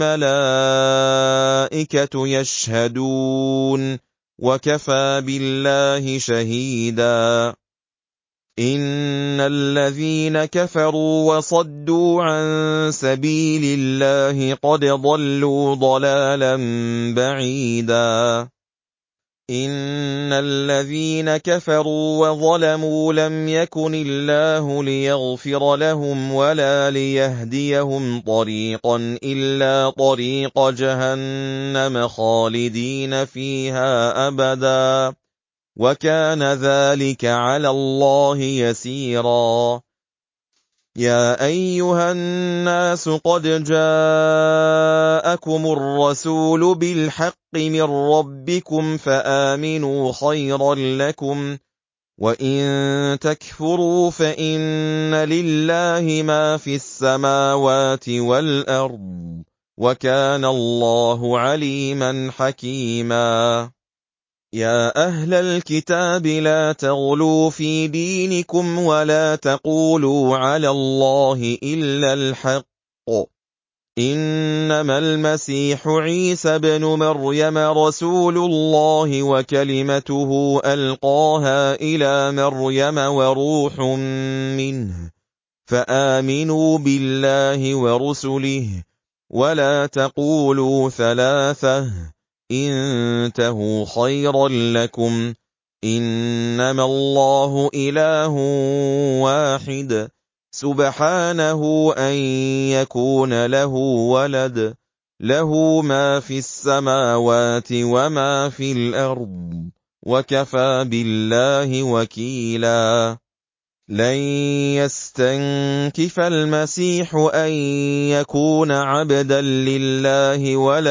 والملائكة يشهدون وكفى بالله شهيدا إن الذين كفروا وصدوا عن سبيل الله قد ضلوا ضلالا بعيدا إن الذين كفروا وظلموا لم يكن الله ليغفر لهم ولا ليهديهم طريقا إلا طريق جهنم خالدين فيها أبدا وكان ذلك على الله يسيرا يا أيها الناس قد جاءكم الرسول بالحق من ربكم فآمنوا خيرا لكم وإن تكفروا فإن لله ما في السماوات والأرض وكان الله عليما حكيما يا أهل الكتاب لا تغلوا في دينكم ولا تقولوا على الله إلا الحق إنما المسيح عيسى بن مريم رسول الله وكلمته ألقاها إلى مريم وروح منه فآمنوا بالله ورسله ولا تقولوا ثلاثة انتهوا خيرا لكم إنما الله إله واحد سبحانه أن يكون له ولد لَهُ مَا فِي السَّمَاوَاتِ وَمَا فِي الْأَرْضِ ۚ وَكَفَىٰ بِاللَّهِ وَكِيلًا. لَن يَسْتَنكِفَ الْمَسِيحُ أَن يَكُونَ عَبْدًا لِّلَّهِ وَلَا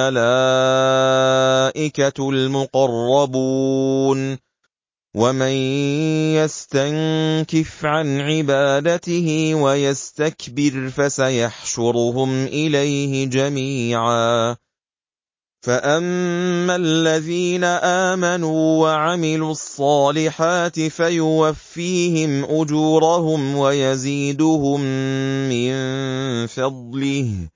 الْمَلَائِكَةُ الْمُقَرَّبُونَ ۚ وَمَن يَسْتَنكِفْ عَنْ عِبَادَتِهِ وَيَسْتَكْبِرْ فَسَيَحْشُرُهُمْ إِلَيْهِ جَمِيعًا. فَأَمَّا الَّذِينَ آمَنُوا وَعَمِلُوا الصَّالِحَاتِ فَيُوَفِّيهِمْ أُجُورَهُمْ وَيَزِيدُهُم مِّن فَضْلِهِ ۖ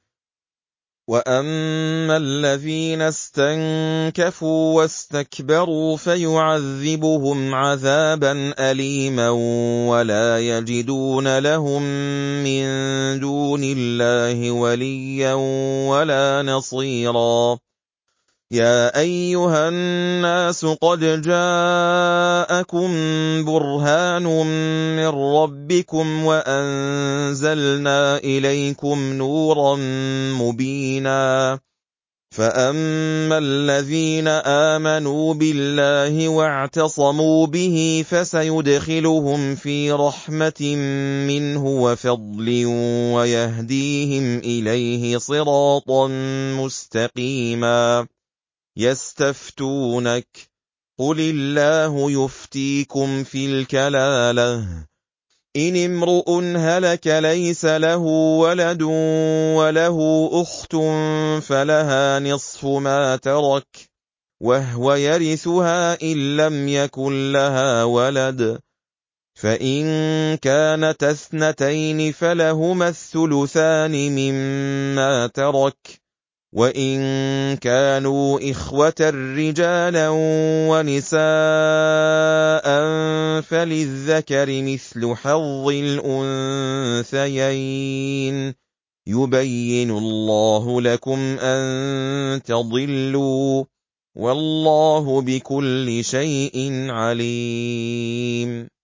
وَأَمَّا الَّذِينَ اسْتَنكَفُوا وَاسْتَكْبَرُوا فَيُعَذِّبُهُمْ عَذَابًا أَلِيمًا وَلَا يَجِدُونَ لَهُم مِّن دُونِ اللَّهِ وَلِيًّا وَلَا نَصِيرًا. يَا أَيُّهَا النَّاسُ قَدْ جَاءَكُم بُرْهَانٌ مِّن رَّبِّكُمْ وَأَنزَلْنَا إِلَيْكُمْ نُورًا مُّبِينًا. فَأَمَّا الَّذِينَ آمَنُوا بِاللَّهِ وَاعْتَصَمُوا بِهِ فَسَيُدْخِلُهُمْ فِي رَحْمَةٍ مِّنْهُ وَفَضْلٍ وَيَهْدِيهِمْ إِلَيْهِ صِرَاطًا مُّسْتَقِيمًا. يَسْتَفْتُونَكَ قُلِ اللَّهُ يُفْتِيكُمْ فِي الْكَلَالَةِ إِنِ امْرُؤٌ هَلَكَ لَيْسَ لَهُ وَلَدٌ وَلَهُ أُخْتٌ فَلَهَا نِصْفُ مَا تَرَكَ وَهُوَ يَرِثُهَا إِن لَّمْ يَكُن لَّهَا وَلَدٌ، فَإِن كَانَتَا اثْنَتَيْنِ فَلَهُمَا الثُّلُثَانِ مِمَّا تَرَكَ، وَإِن كَانُوا إِخْوَةً رِّجَالًا وَنِسَاءً فَلِلذَّكَرِ مِثْلُ حَظِّ الْأُنثَيَيْنِ ۗ يُبَيِّنُ اللَّهُ لَكُمْ أَن تَضِلُّوا ۗ وَاللَّهُ بِكُلِّ شَيْءٍ عَلِيمٌ.